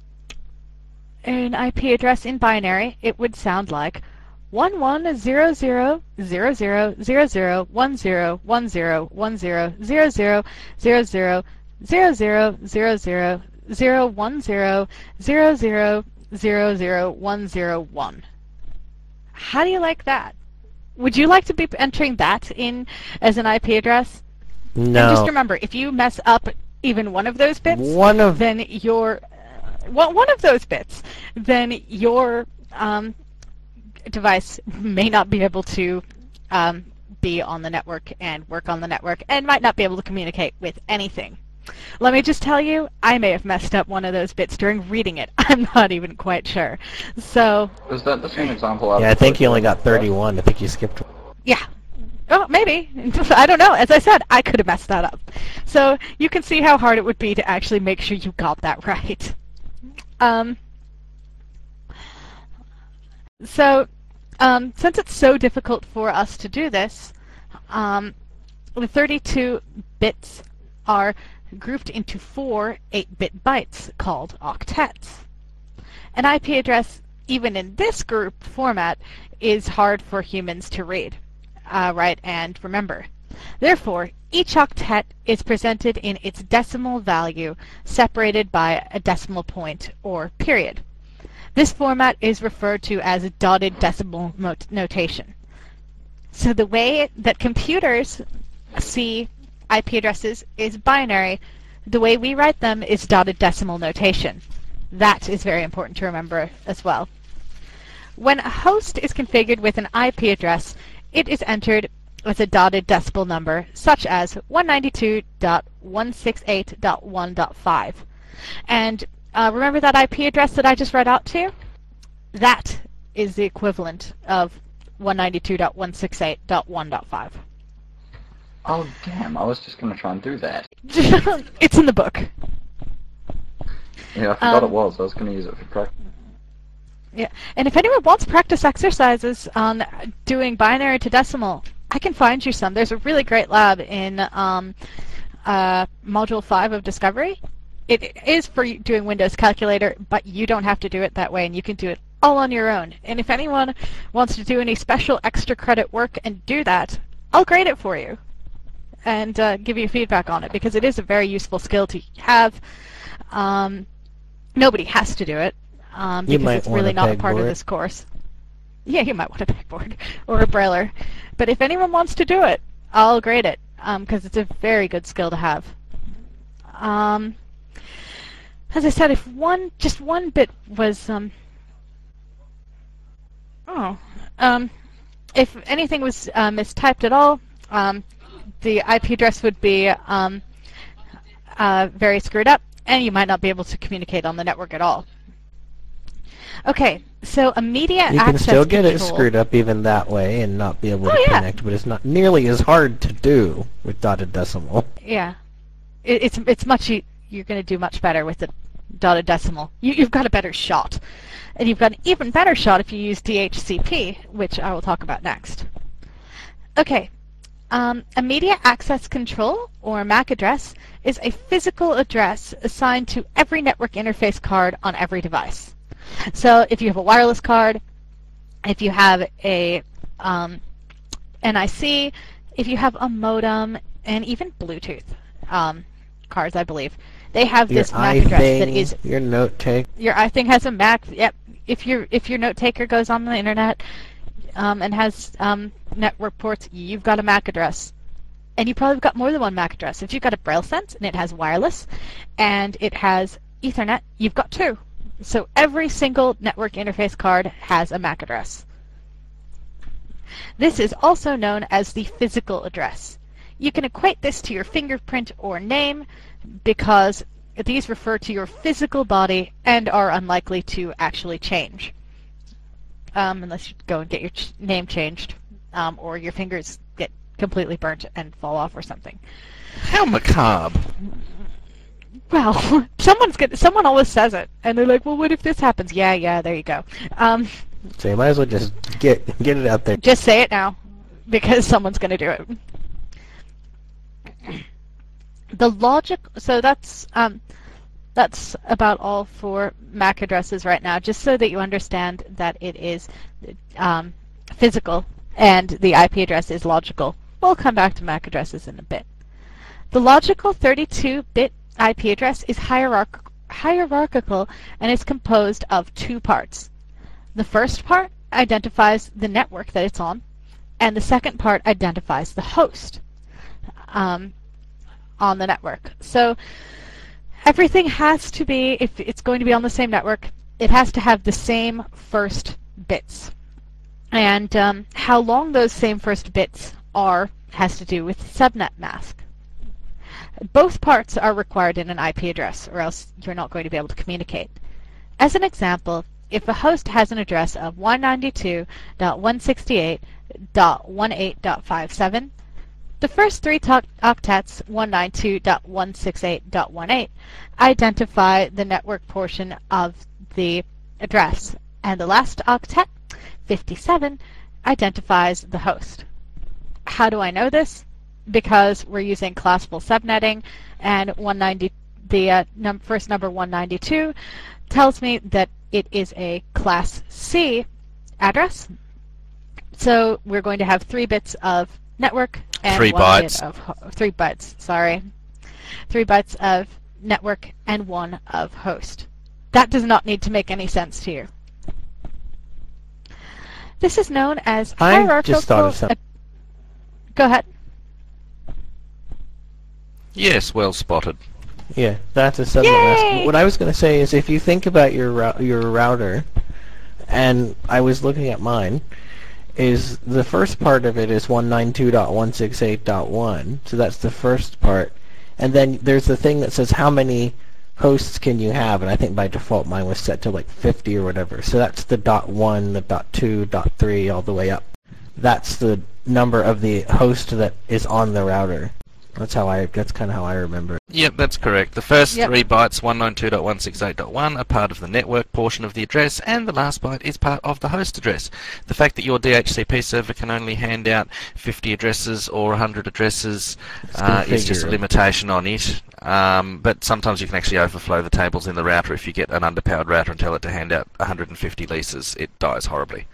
an I P address in binary, it would sound like one one zero zero zero zero zero zero one zero one zero one zero zero zero zero zero zero zero zero zero zero one zero zero zero zero zero one zero one. How do you like that? Would you like to be entering that in as an I P address? And just No. remember, if you mess up even one of those bits, One of then your one one of those bits, then your um, device may not be able to um, be on the network and work on the network, and might not be able to communicate with anything. Let me just tell you, I may have messed up one of those bits during reading it. I'm not even quite sure. So, Is that the same example? I've Yeah, I think you only got put? thirty-one. I think you skipped one. yeah. Oh, maybe. I don't know. As I said, I could have messed that up. So you can see how hard it would be to actually make sure you got that right. Um, so, um, since it's so difficult for us to do this, um, the thirty-two bits are grouped into four eight-bit bytes called octets. An I P address, even in this group format, is hard for humans to read, uh, write, and remember. Therefore, each octet is presented in its decimal value, separated by a decimal point or period. This format is referred to as dotted decimal not- notation. So the way that computers see I P addresses is binary. The way we write them is dotted decimal notation. That is very important to remember as well. When a host is configured with an I P address, it is entered as a dotted decimal number, such as one ninety-two dot one sixty-eight dot one dot five. And uh, remember that I P address that I just read out to you? That is the equivalent of one ninety-two dot one sixty-eight dot one dot five. Oh, damn, I was just going to try and do that. It's in the book. Yeah, I forgot Um, it was. I was going to use it for practice. Yeah, and if anyone wants practice exercises on doing binary to decimal, I can find you some. There's a really great lab in um, uh, Module five of Discovery. It is for doing Windows Calculator, but you don't have to do it that way, and you can do it all on your own. And if anyone wants to do any special extra credit work and do that, I'll grade it for you and uh, give you feedback on it, because it is a very useful skill to have. Um, nobody has to do it, um, You because might it's want really a not a part of pegboard. this course. Yeah, you might want a pegboard or a brailler. But if anyone wants to do it, I'll grade it, because it's a very good skill to have. Um, as I said, if one, just one bit was, um, oh, um, if anything was uh, mistyped at all, um, the I P address would be um, uh, very screwed up, and you might not be able to communicate on the network at all. Okay, so immediate You access can still get it control- screwed up even that way and not be able Oh, to yeah. connect, but it's not nearly as hard to do with dotted decimal. Yeah, it, it's it's much e- you're going to do much better with the dotted decimal. You, you've got a better shot, and you've got an even better shot if you use D H C P, which I will talk about next. Okay, um, immediate access control, or M A C address, is a physical address assigned to every network interface card on every device. So if you have a wireless card, if you have a um, N I C, if you have a modem, and even Bluetooth um, cards, I believe, they have Your this M A C address that iThing, is your note take. your iThing has a M A C. Yep. If your if your note taker goes on the internet um, and has um, network ports, you've got a M A C address, and you probably got more than one M A C address. If you've got a BrailleSense and it has wireless, and it has Ethernet, you've got two. So every single network interface card has a M A C address. This is also known as the physical address. You can equate this to your fingerprint or name, because these refer to your physical body and are unlikely to actually change, um, unless you go and get your ch- name changed, um, or your fingers get completely burnt and fall off or something. How macabre. Well, someone's gonna, someone always says it, and they're like, well, what if this happens? Yeah, yeah, there you go. Um, So you might as well just get get it out there. just say it now, because someone's going to do it. The logic, so that's um, that's about all for M A C addresses right now, just so that you understand that it is um, physical and the I P address is logical. We'll come back to M A C addresses in a bit. The logical thirty-two bit I P address is hierarch- hierarchical and is composed of two parts. The first part identifies the network that it's on, and the second part identifies the host um, on the network. So everything has to be, if it's going to be on the same network, it has to have the same first bits. And um, how long those same first bits are has to do with subnet mask. Both parts are required in an I P address, or else you're not going to be able to communicate. As an example, if a host has an address of one ninety-two dot one sixty-eight dot eighteen dot fifty-seven, the first three to- octets, one ninety-two dot one sixty-eight dot eighteen, identify the network portion of the address, and the last octet, fifty-seven, identifies the host. How do I know this? Because we're using classical subnetting, and one ninety, the uh, num- first number one ninety-two tells me that it is a class C address. So we're going to have three bits of network and Three one bytes. bit of ho- three bytes. Sorry, three bytes of network and one of host. That does not need to make any sense to you. This is known as I hierarchical. just thought of something. Go ahead. Yes, well spotted. Yeah, that's a subnet mask. What I was going to say is, if you think about your rou- your router and I was looking at mine, is the first part of it is one ninety-two dot one sixty-eight dot one, so that's the first part. And then there's the thing that says how many hosts can you have, and I think by default mine was set to like fifty or whatever. So that's the dot one, the dot two, dot three, all the way up. That's the number of the host that is on the router. That's how I. That's kind of how I remember it. Yep, that's correct. The first Yep. three bytes, one ninety-two dot one sixty-eight dot one, are part of the network portion of the address, and the last byte is part of the host address. The fact that your D H C P server can only hand out fifty addresses or one hundred addresses uh, is just a configured. limitation on it. Um, but sometimes you can actually overflow the tables in the router if you get an underpowered router and tell it to hand out one hundred fifty leases. It dies horribly.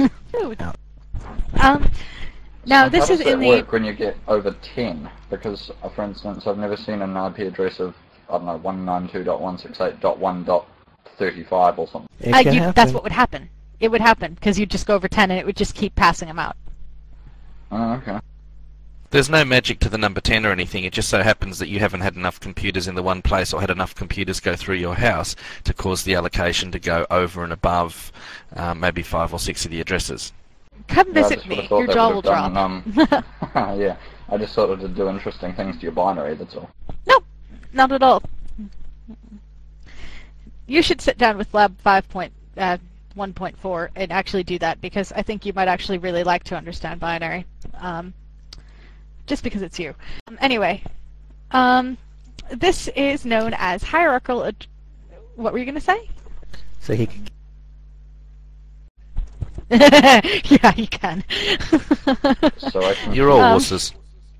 Um, now So this how is does in that the work when you get over ten? Because, uh, for instance, I've never seen an I P address of, I don't know, one ninety-two dot one sixty-eight dot one dot thirty-five or something. It uh, can you, happen. that's what would happen. It would happen because you'd just go over ten and it would just keep passing them out. Oh, okay. There's no magic to the number ten or anything. It just so happens that you haven't had enough computers in the one place or had enough computers go through your house to cause the allocation to go over and above um, maybe five or six of the addresses. Come Yeah, I visit just would me. have thought Your that jaw would will have drop. done, um, yeah, I just thought it would do interesting things to your binary, that's all. Nope, not at all. You should sit down with Lab five point one point four and actually do that, because I think you might actually really like to understand binary. Um, just because it's you. Um, anyway, um, this is known as hierarchical. Ad- what were you going to say? So he can Yeah, you can. So I can... You're all Um, wusses.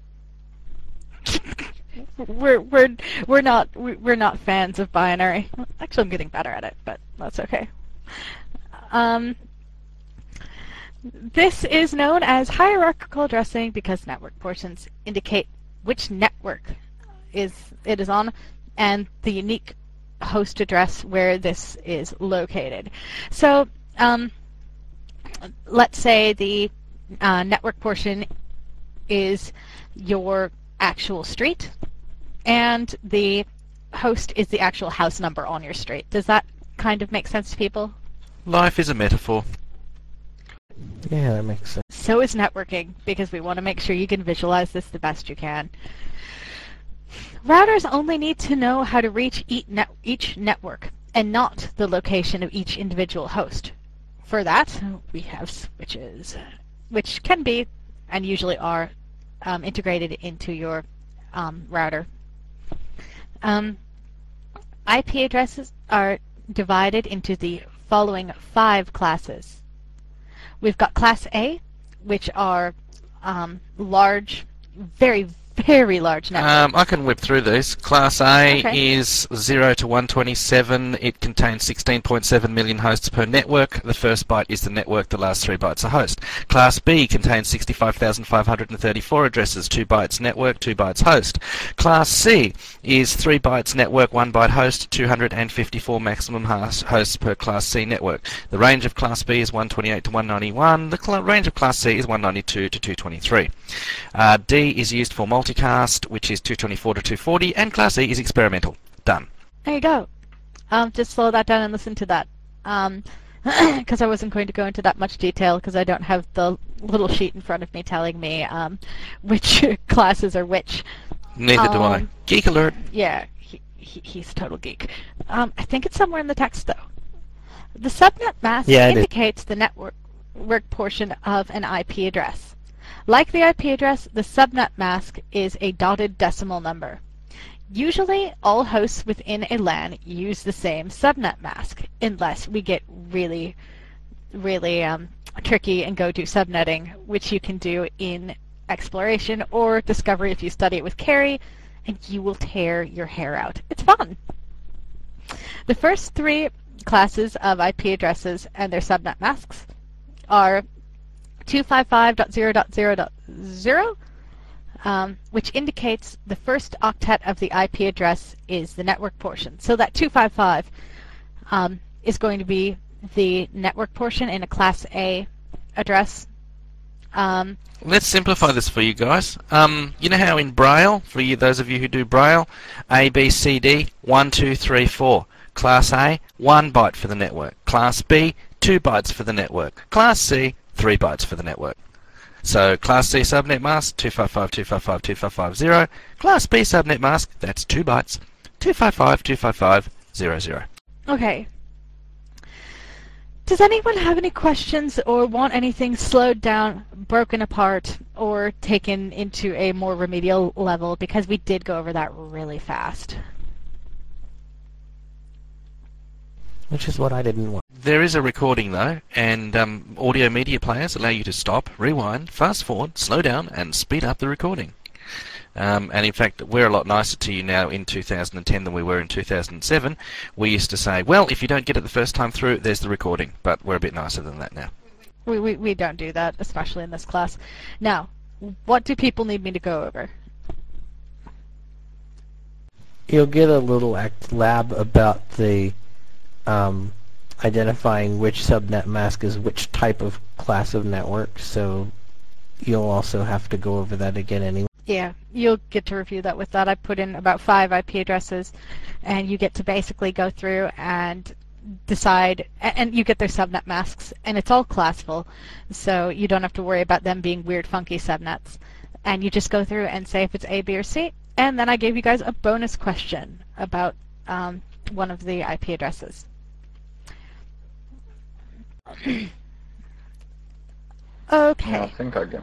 we're we're we're not we're not fans of binary. Actually, I'm getting better at it, but that's okay. Um, this is known as hierarchical addressing because network portions indicate which network is it is on and the unique host address where this is located. So, um, let's say the uh, network portion is your actual street, and the host is the actual house number on your street. Does that kind of make sense to people? Life is a metaphor. Yeah, that makes sense. So is networking, because we want to make sure you can visualize this the best you can. Routers only need to know how to reach each, net- each network, and not the location of each individual host. For that, we have switches, which can be, and usually are, um, integrated into your um, router. Um, I P addresses are divided into the following five classes. We've got Class A, which are um, large, very, very large networks. Um, I can whip through these. Class A Okay. is zero to one twenty-seven. It contains sixteen point seven million hosts per network. The first byte is the network, the last three bytes are host. Class B contains sixty-five thousand five hundred thirty-four addresses, two bytes network, two bytes host. Class C is three bytes network, one byte host, two hundred fifty-four maximum host- hosts per Class C network. The range of Class B is one twenty-eight to one ninety-one. The cl- range of Class C is one ninety-two to two twenty-three. Uh, D is used for multicast, which is two twenty-four to two forty, and Class E is experimental. Done. There you go. Um, just slow that down and listen to that. Um, because I wasn't going to go into that much detail because I don't have the little sheet in front of me telling me um, which classes are which. Neither do I. Um, Geek alert. Yeah, he, he, he's a total geek. Um, I think it's somewhere in the text, though. The subnet mask Yeah, it is. indicates the network work portion of an I P address. Like the I P address, the subnet mask is a dotted decimal number. Usually, all hosts within a LAN use the same subnet mask, unless we get really, really um, tricky and go do subnetting, which you can do in Exploration or Discovery if you study it with Carrie, and you will tear your hair out. It's fun! The first three classes of I P addresses and their subnet masks are two fifty-five dot zero dot zero dot zero, um, which indicates the first octet of the I P address is the network portion. So that two fifty-five um, is going to be the network portion in a Class A address. Um, Let's simplify this for you guys. Um, you know how in Braille, for you, those of you who do Braille, A, B, C, D, one, two, three, four. Class A, one byte for the network. Class B, two bytes for the network. Class C, three bytes for the network. So Class C subnet mask, two five five dot two five five dot two five five dot zero. Class B subnet mask, that's two bytes, two five five dot two five five dot zero zero. Okay. Does anyone have any questions or want anything slowed down, broken apart, or taken into a more remedial level? Because we did go over that really fast. Which is what I didn't want. There is a recording though, and um, audio media players allow you to stop, rewind, fast forward, slow down, and speed up the recording. Um, and in fact, we're a lot nicer to you now in two thousand ten than we were in two thousand seven. We used to say, well, if you don't get it the first time through, there's the recording. But we're a bit nicer than that now. We, we, we don't do that, especially in this class. Now, what do people need me to go over? You'll get a little act lab about the um, identifying which subnet mask is which type of class of network, so you'll also have to go over that again anyway. Yeah, you'll get to review that with that. I put in about five I P addresses, and you get to basically go through and decide, and you get their subnet masks, and it's all classful, so you don't have to worry about them being weird, funky subnets. And you just go through and say if it's A, B, or C, and then I gave you guys a bonus question about um, one of the I P addresses. Okay. Yeah, I think I get.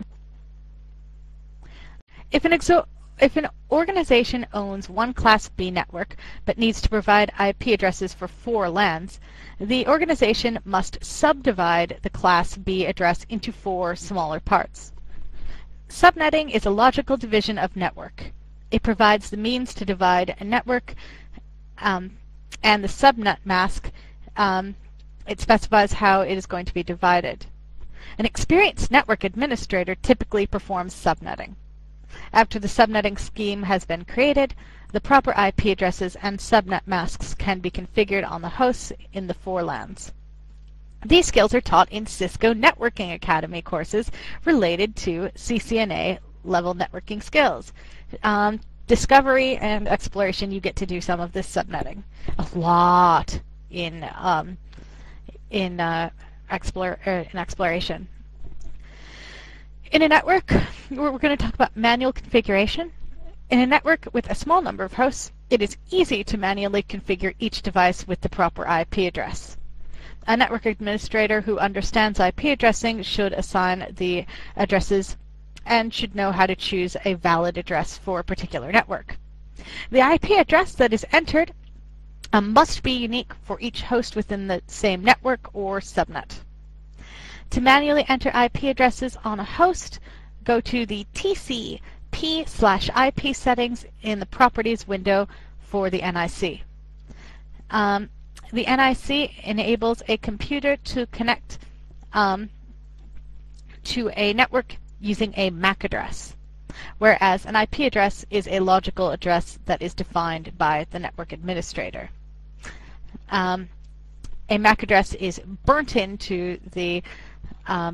If an, exo if an organization owns one Class B network but needs to provide I P addresses for four LANs, the organization must subdivide the Class B address into four smaller parts. Subnetting is a logical division of network. It provides the means to divide a network, um, and the subnet mask, um, it specifies how it is going to be divided. An experienced network administrator typically performs subnetting. After the subnetting scheme has been created, the proper I P addresses and subnet masks can be configured on the hosts in the four LANs. These skills are taught in Cisco Networking Academy courses related to C C N A level networking skills. Um, discovery and exploration, you get to do some of this subnetting. A lot in um, in, uh, explore, er, in exploration. In a network, we're going to talk about manual configuration. In a network with a small number of hosts, it is easy to manually configure each device with the proper I P address. A network administrator who understands I P addressing should assign the addresses and should know how to choose a valid address for a particular network. The I P address that is entered um, must be unique for each host within the same network or subnet. To manually enter I P addresses on a host, go to the T C P slash I P settings in the Properties window for the N I C. Um, the N I C enables a computer to connect um, to a network using a M A C address, whereas an I P address is a logical address that is defined by the network administrator. Um, a M A C address is burnt into the Um,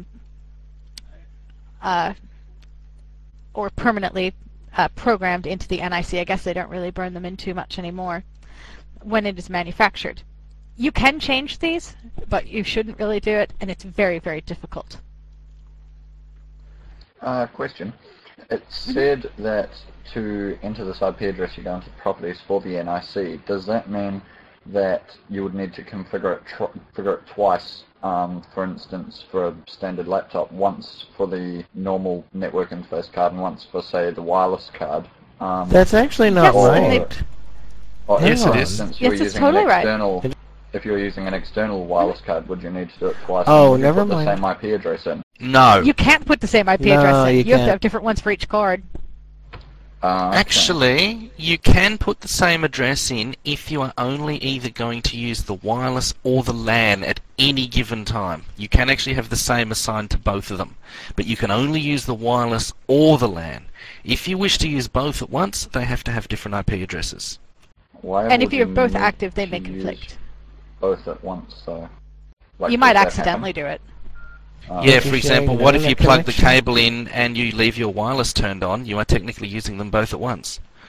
uh, or permanently uh, programmed into the N I C. I guess they don't really burn them in too much anymore when it is manufactured. You can change these, but you shouldn't really do it, and it's very, very difficult. Uh, question. It said that to enter this I P address you go into the properties for the N I C. Does that mean that you would need to configure it, tr configure it twice? Um, for instance, for a standard laptop, once for the normal network interface card and once for, say, the wireless card. Um, That's actually not Yes, right. or Hang if, on. for Yes, instance, it's you're using totally an right. external, if you're using an external wireless card, would you need to do it twice? Oh, and would you never put mind. the same I P address in? No. You can't put the same I P No, address in. you You, have can't. to have different ones for each card. Uh, okay. Actually, you can put the same address in if you are only either going to use the wireless or the LAN at any given time. You can actually have the same assigned to both of them, but you can only use the wireless or the LAN. If you wish to use both at once, they have to have different I P addresses. Why And if would you're you both need active, they to may use conflict. Both at once, so. Like, You does might that accidentally happen? do it. Uh, Yeah, If for you're example, sharing what if internet you plug the connection? cable in and you leave your wireless turned on? You are technically using them both at once.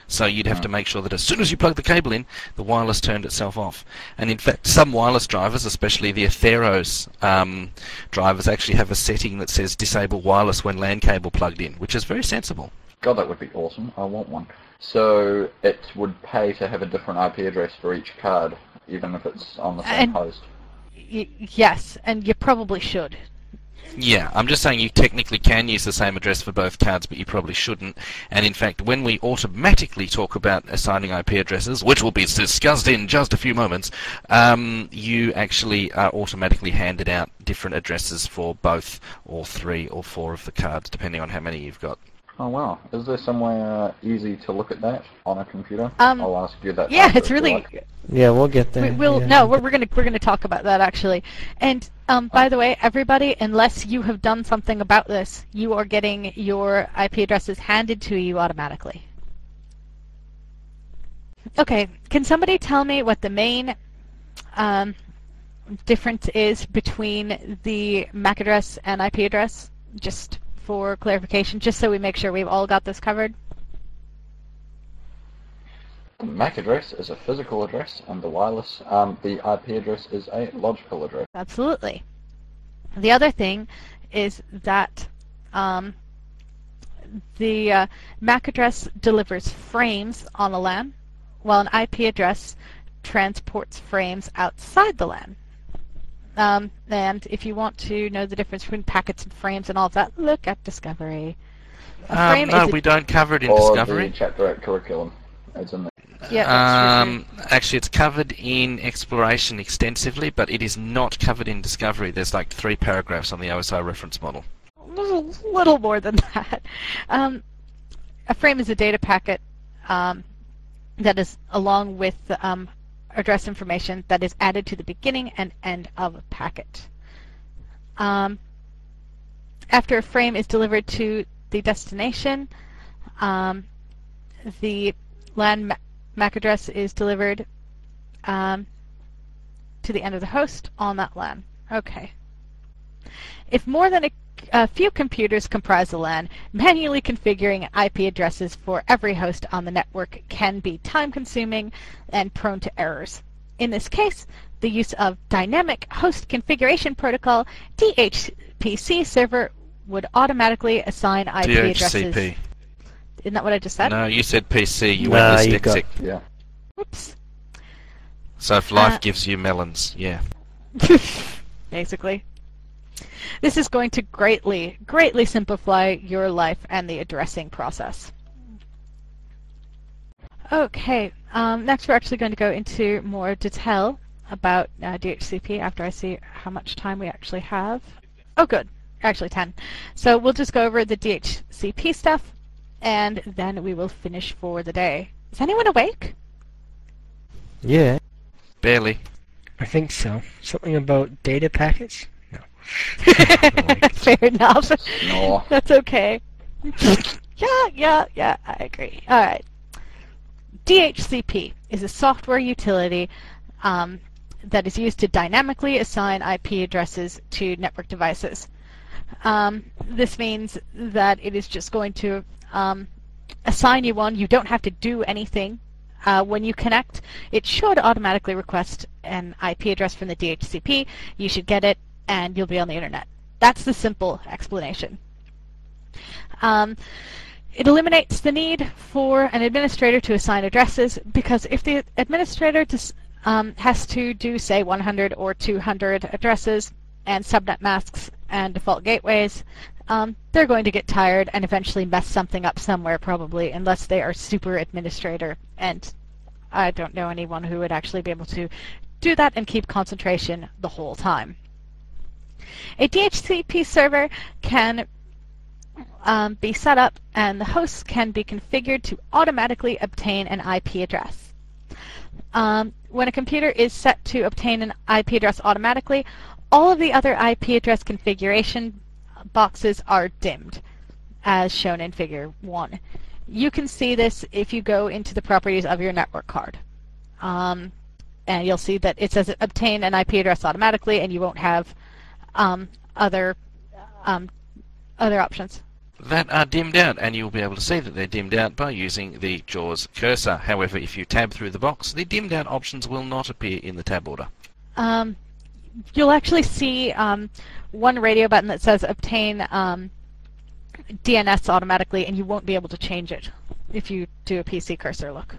So you'd have to make sure that as soon as you plug the cable in, the wireless turned itself off. And in fact, some wireless drivers, especially the Atheros um, drivers, actually have a setting that says disable wireless when LAN cable plugged in, which is very sensible. God, that would be awesome. I want one. So it would pay to have a different I P address for each card, even if it's on the same And- host. Y- yes, and you probably should. Yeah, I'm just saying you technically can use the same address for both cards, but you probably shouldn't. And in fact, when we automatically talk about assigning I P addresses, which will be discussed in just a few moments, um, you actually are automatically handed out different addresses for both, or three, or four of the cards, depending on how many you've got. Oh wow. Is there some way uh, easy to look at that on a computer? Um, I'll ask you that. Yeah, after it's if you really. like. Yeah, we'll get there. We, we'll yeah. no, we're, we're gonna we're gonna talk about that actually. And um, by the way, everybody, unless you have done something about this, you are getting your I P addresses handed to you automatically. Okay, can somebody tell me what the main um, difference is between the M A C address and I P address? Just for clarification, just so we make sure we've all got this covered. The M A C address is a physical address, and the wireless, um, the I P address is a logical address. Absolutely. The other thing is that um, the uh, M A C address delivers frames on a LAN, while an I P address transports frames outside the LAN. Um, and if you want to know the difference between packets and frames and all of that, look at Discovery. A Um, frame no, is a- we don't cover it in Or Discovery. the chapter eight curriculum. It's in there. Yeah, that's Um, actually, it's covered in Exploration extensively, but it is not covered in Discovery. There's like three paragraphs on the O S I reference model. a little more than that. Um, a frame is a data packet um, that is along with um, address information that is added to the beginning and end of a packet. Um, after a frame is delivered to the destination, um, the LAN M A C address is delivered um, to the end of the host on that LAN. Okay. If more than a, a few computers comprise the LAN, manually configuring I P addresses for every host on the network can be time-consuming and prone to errors. In this case, the use of Dynamic Host Configuration Protocol, D H C P server, would automatically assign I P D H addresses. C P. Isn't that what I just said? No, you said P C. You Nah, went you got- dyslexic. Yeah. Oops. So if life Uh, gives you melons, yeah. Basically. This is going to greatly, greatly simplify your life and the addressing process. Okay, um, next we're actually going to go into more detail about uh, D H C P after I see how much time we actually have. Oh good, actually ten. So we'll just go over the D H C P stuff and then we will finish for the day. Is anyone awake? Yeah. Barely. I think so. Something about data packets? No. Fair enough. No. That's okay. yeah, yeah, yeah, I agree. All right. D H C P is a software utility um, that is used to dynamically assign I P addresses to network devices. Um, this means that it is just going to um, assign you one. You don't have to do anything. Uh, when you connect, it should automatically request an I P address from the D H C P. You should get it, and you'll be on the internet. That's the simple explanation. Um, it eliminates the need for an administrator to assign addresses, because if the administrator dis- um, has to do, say, one hundred or two hundred addresses and subnet masks and default gateways, um, they're going to get tired and eventually mess something up somewhere, probably, unless they are super administrator. And I don't know anyone who would actually be able to do that and keep concentration the whole time. A D H C P server can um, be set up, and the hosts can be configured to automatically obtain an I P address. Um, when a computer is set to obtain an I P address automatically, all of the other I P address configuration boxes are dimmed, as shown in Figure one. You can see this if you go into the properties of your network card. Um, and you'll see that it says obtain an I P address automatically, and you won't have um, other um, other options. that are dimmed out, and you'll be able to see that they're dimmed out by using the JAWS cursor. However, if you tab through the box, the dimmed out options will not appear in the tab order. Um, you'll actually see um, one radio button that says obtain um, D N S automatically, and you won't be able to change it if you do a P C cursor look.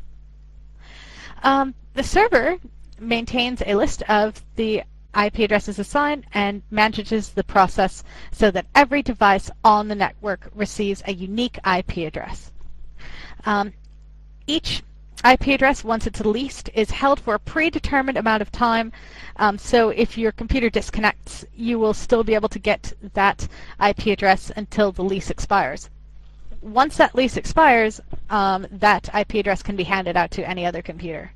Um, the server maintains a list of the I P addresses assigned and manages the process so that every device on the network receives a unique I P address. Um, each I P address, once it's leased, is held for a predetermined amount of time. Um, so if your computer disconnects, you will still be able to get that I P address until the lease expires. Once that lease expires, um, that I P address can be handed out to any other computer.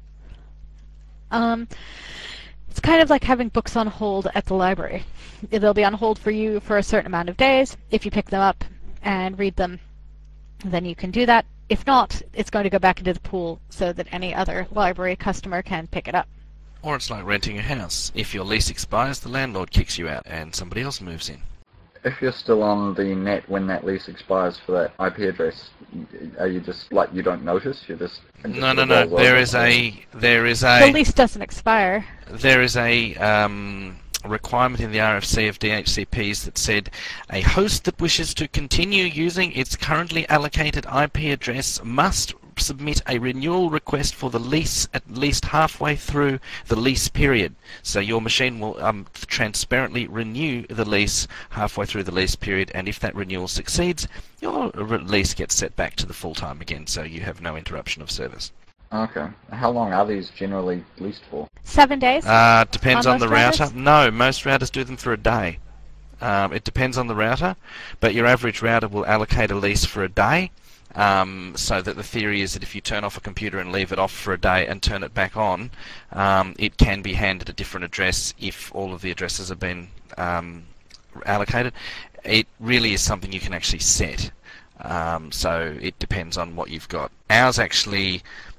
Um, it's kind of like having books on hold at the library. They'll be on hold for you for a certain amount of days. If you pick them up and read them, then you can do that. If not, it's going to go back into the pool so that any other library customer can pick it up. Or it's like renting a house. If your lease expires, the landlord kicks you out and somebody else moves in. If you're still on the net when that lease expires for that I P address, are you just like you don't notice? You're just no, no, no. There is a there is a the lease doesn't expire. There is a um, requirement in the R F C of D H C Ps that said a host that wishes to continue using its currently allocated I P address must submit a renewal request for the lease at least halfway through the lease period. So your machine will um, transparently renew the lease halfway through the lease period, and if that renewal succeeds, your lease gets set back to the full time again, so you have no interruption of service. Okay. How long are these generally leased for? Seven days. Uh, depends on, on the most router. routers? No, most routers do them for a day. Um, it depends on the router, but your average router will allocate a lease for a day. Um, so that the theory is that if you turn off a computer and leave it off for a day and turn it back on, um, it can be handed a different address if all of the addresses have been um, allocated. It really is something you can actually set. Um, so it depends on what you've got. Ours actually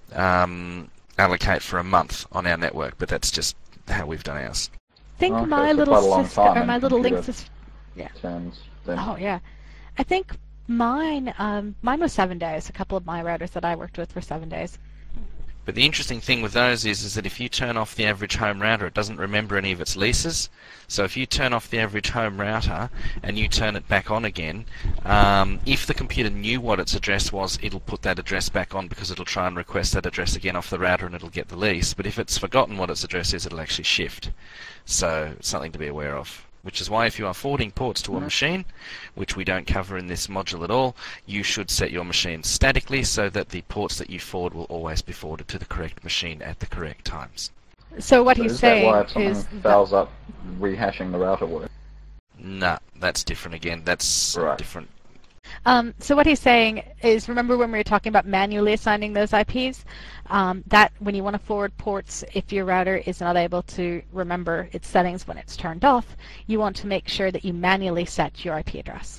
um, allocate for a month on our network, but that's just how we've done ours. I think Okay, my so little quite a long sister, time or in my little link computer sister. Yeah. Terms, then. Oh yeah, I think mine. Um, mine was seven days. A couple of my routers that I worked with were seven days. But the interesting thing with those is, is that if you turn off the average home router, it doesn't remember any of its leases. So if you turn off the average home router and you turn it back on again, um, if the computer knew what its address was, it'll put that address back on because it'll try and request that address again off the router and it'll get the lease. But if it's forgotten what its address is, it'll actually shift. So it's something to be aware of. Which is why if you are forwarding ports to a machine, which we don't cover in this module at all, you should set your machine statically so that the ports that you forward will always be forwarded to the correct machine at the correct times. So what So he's is that why if saying something is fouls up, rehashing the router work? Nah, that's different again. That's Right. different. Um, so what he's saying is, remember when we were talking about manually assigning those I Ps? Um, that when you want to forward ports, if your router is not able to remember its settings when it's turned off, you want to make sure that you manually set your I P address.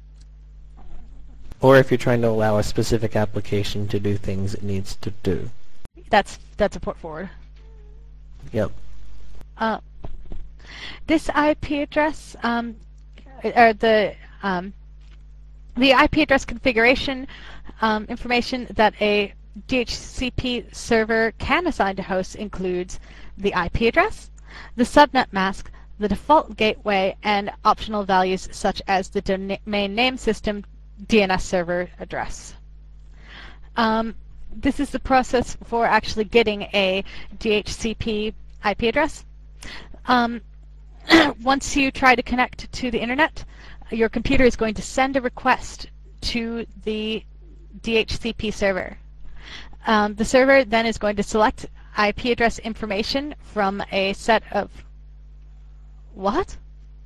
Or if you're trying to allow a specific application to do things it needs to do. That's that's a port forward. Yep. Uh, this I P address, um, or the um, the I P address configuration um, information that a D H C P server can assign to hosts includes the I P address, the subnet mask, the default gateway, and optional values such as the domain name system D N S server address. Um, this is the process for actually getting a D H C P I P address. Um, once you try to connect to the internet, your computer is going to send a request to the D H C P server. Um, the server then is going to select I P address information from a set of... What?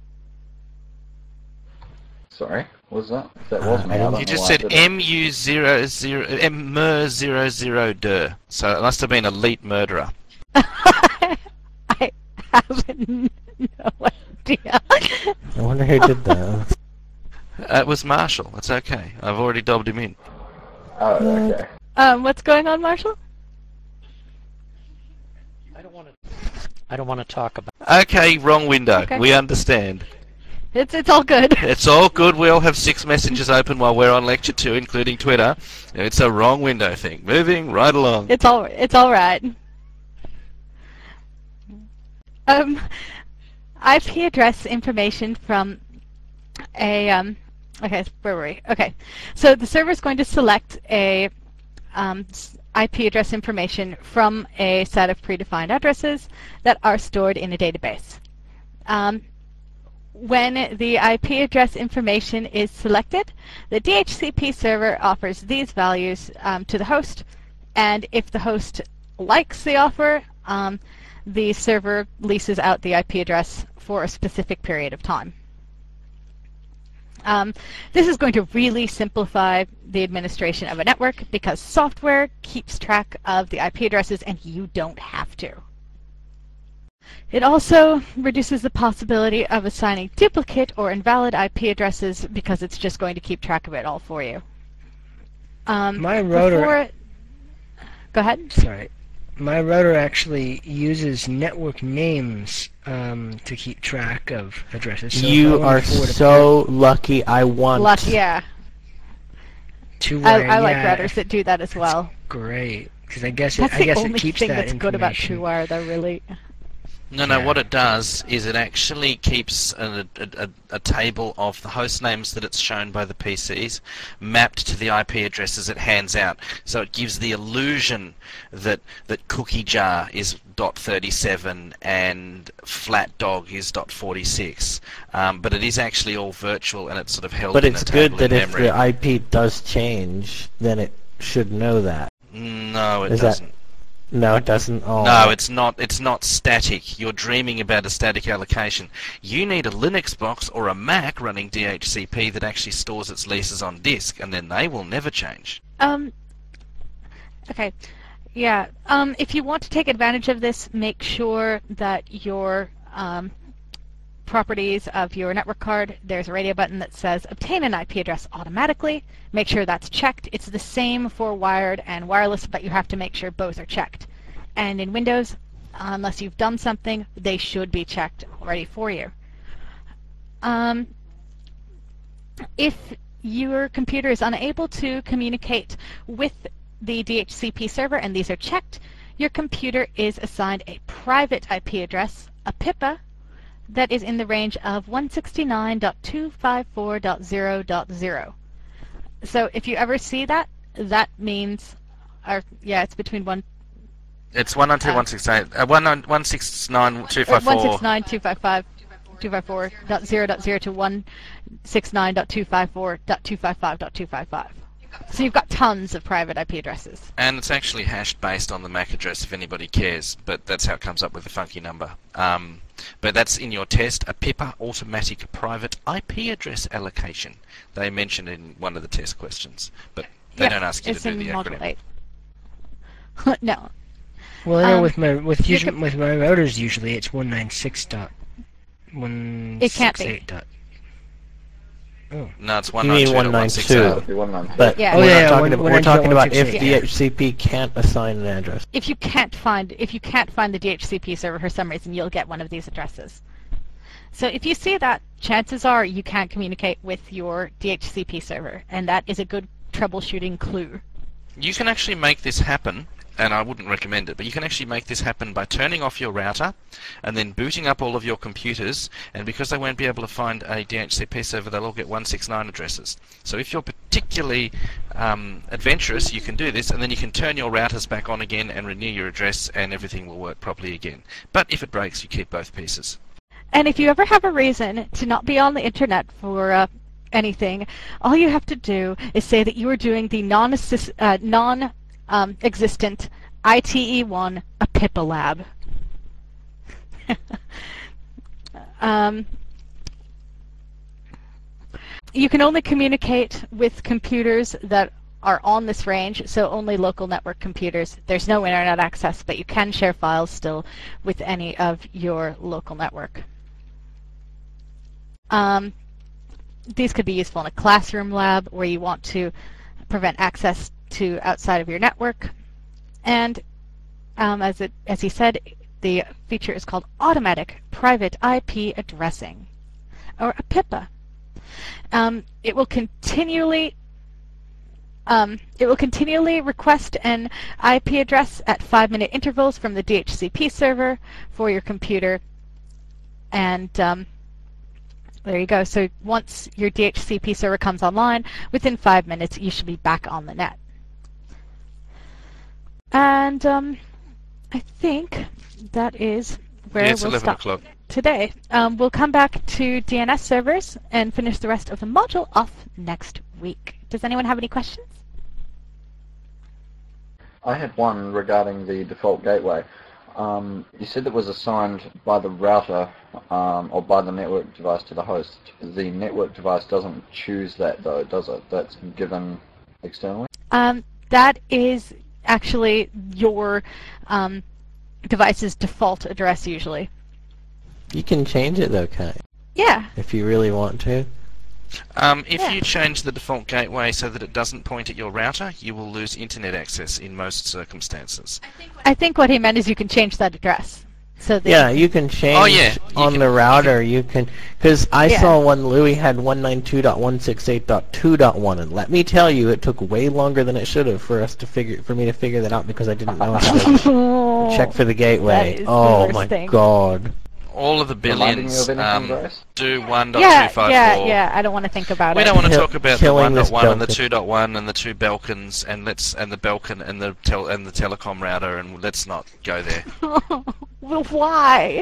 Sorry, what was that? If that was Uh, me, I I don't don't You know just why I said did it. M U zero zero M M R zero zero D. So it must have been a leet murderer. I have no idea. I wonder who did that. Uh, it was Marshall. It's okay. I've already dobbed him in. Oh, okay. Um, what's going on, Marshall? I don't want to. I don't want to talk about. Okay, wrong window. Okay. We understand. It's it's all good. It's all good. We all have six messages open while we're on lecture two, including Twitter. It's a wrong window thing. Moving right along. It's all it's all right. Um, I P address information from a um. Okay, where were we? Okay, so the server is going to select a um, I P address information from a set of predefined addresses that are stored in a database. Um, when the I P address information is selected, the D H C P server offers these values um, to the host, and if the host likes the offer, um, the server leases out the I P address for a specific period of time. Um, this is going to really simplify the administration of a network because software keeps track of the I P addresses and you don't have to. It also reduces the possibility of assigning duplicate or invalid I P addresses because it's just going to keep track of it all for you. Um, My router... before... Go ahead. Sorry. My router actually uses network names um, to keep track of addresses. So You are so lucky. I want. Lucky, yeah. Two I, wire, I like yeah, routers that do that as well. Great, because I guess it, That's I the guess only it keeps thing that that's good about information. TrueWire, though, really. No, no, Yeah. what it does is it actually keeps a, a, a, a table of the host names that it's shown by the P Cs mapped to the I P addresses it hands out. So it gives the illusion that, that cookie jar is dot thirty-seven and flat dog is dot forty-six. Um, but it is actually all virtual and it's sort of held But in it's a table good that in if memory. the I P does change, then it should know that. No, it Is that- doesn't. No, it doesn't. Oh. No, it's not. It's not static. You're dreaming about a static allocation. You need a Linux box or a Mac running D H C P that actually stores its leases on disk, and then they will never change. Um, okay. Yeah. Um, if you want to take advantage of this, make sure that your um, properties of your network card, there's a radio button that says obtain an I P address automatically. Make sure that's checked. It's the same for wired and wireless, but you have to make sure both are checked. And in Windows, unless you've done something, they should be checked already for you. Um, if your computer is unable to communicate with the D H C P server and these are checked, your computer is assigned a private I P address, a P I P A, that is in the range of one sixty-nine dot two fifty-four dot zero dot zero. So if you ever see that, that means, or yeah, it's between one. It's one nine two dot one sixty-eight, uh, one sixty-nine dot two fifty-four. one sixty-nine dot two fifty-five two fifty-four dot zero dot zero to one sixty-nine dot two fifty-four dot two fifty-five dot two fifty-five. So you've got tons of private I P addresses. And it's actually hashed based on the M A C address if anybody cares, but that's how it comes up with the funky number. Um, but that's in your test, a P I P A automatic private I P address allocation. They mentioned in one of the test questions, but they Yeah, don't ask you to it's do in the module acronym. eight. No. Well, I know Um, with my with you usually, can- with my routers usually it's one ninety-six dot one It can't be. sixty-eight dot. No, it's You one nine mean two dot one sixty-eight. one That'd be one ninety-two. But Yeah. we're Oh, yeah, not yeah, talking one- about, one we're talking about if ninety-two dot one D H C P can't assign an address. If you can't find if you can't find the D H C P server for some reason, you'll get one of these addresses. So if you see that, chances are you can't communicate with your D H C P server, and that is a good troubleshooting clue. You can actually make this happen, and I wouldn't recommend it, but you can actually make this happen by turning off your router and then booting up all of your computers, and because they won't be able to find a D H C P server, they'll all get one sixty-nine addresses. So if you're particularly um, adventurous, you can do this, and then you can turn your routers back on again and renew your address, and everything will work properly again. But if it breaks, you keep both pieces. And if you ever have a reason to not be on the internet for uh, anything, all you have to do is say that you are doing the non-assist, uh, non-existent I T E one, a P I P A lab. um, you can only communicate with computers that are on this range, so only local network computers. There's no internet access, but you can share files still with any of your local network. Um, these could be useful in a classroom lab where you want to prevent access to outside of your network. And um, as it as he said, the feature is called automatic private I P addressing. or a PIPA. Um, it will continually um, it will continually request an I P address at five-minute intervals from the D H C P server for your computer, and um, there you go. So once your D H C P server comes online, within five minutes you should be back on the net. And um, I think that is where Yeah, it's we'll eleven stop o'clock. today. Um, we'll come back to D N S servers and finish the rest of the module off next week. Does anyone have any questions? I had one regarding the default gateway. Um, you said it was assigned by the router um, or by the network device to the host. The network device doesn't choose that though, does it? That's given externally? Um, that is actually your um, device's default address usually. You can change it though, Kai, Yeah. if you really want to. Um, if Yeah. you change the default gateway so that it doesn't point at your router, you will lose internet access in most circumstances. I think what he meant is you can change that address. So that Yeah, you can change Oh, yeah, you on can- the you router. You can, because I Yeah. saw one Louis had one ninety-two dot one sixty-eight dot two dot one, and let me tell you, it took way longer than it should have for us to figure, for me to figure that out because I didn't know how to check for the gateway. That is the Oh worst my thing. god! All of the Reminding you billions of anything, um, Grace? do one dot yeah, two five four. yeah, yeah. I don't want to think about We it. don't want to Kill- talk about the killing one this dot one and the Belkin. two dot one and the two Belkins and let's and the Belkin and the tel and the telecom router, and let's not go there. Well, why?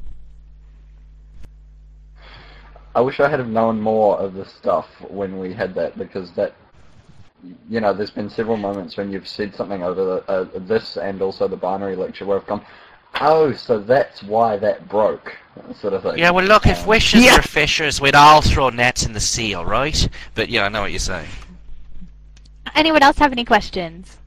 I wish I had have known more of the stuff when we had that, because that, you know, there's been several moments when you've said something over the, uh, this and also the binary lecture where I've gone, oh, so that's why that broke, sort of thing. Yeah, well, look, if Um, wishes Yeah. were fishers, we'd all throw nets in the sea, all right? But yeah, I know what you're saying. Anyone else have any questions?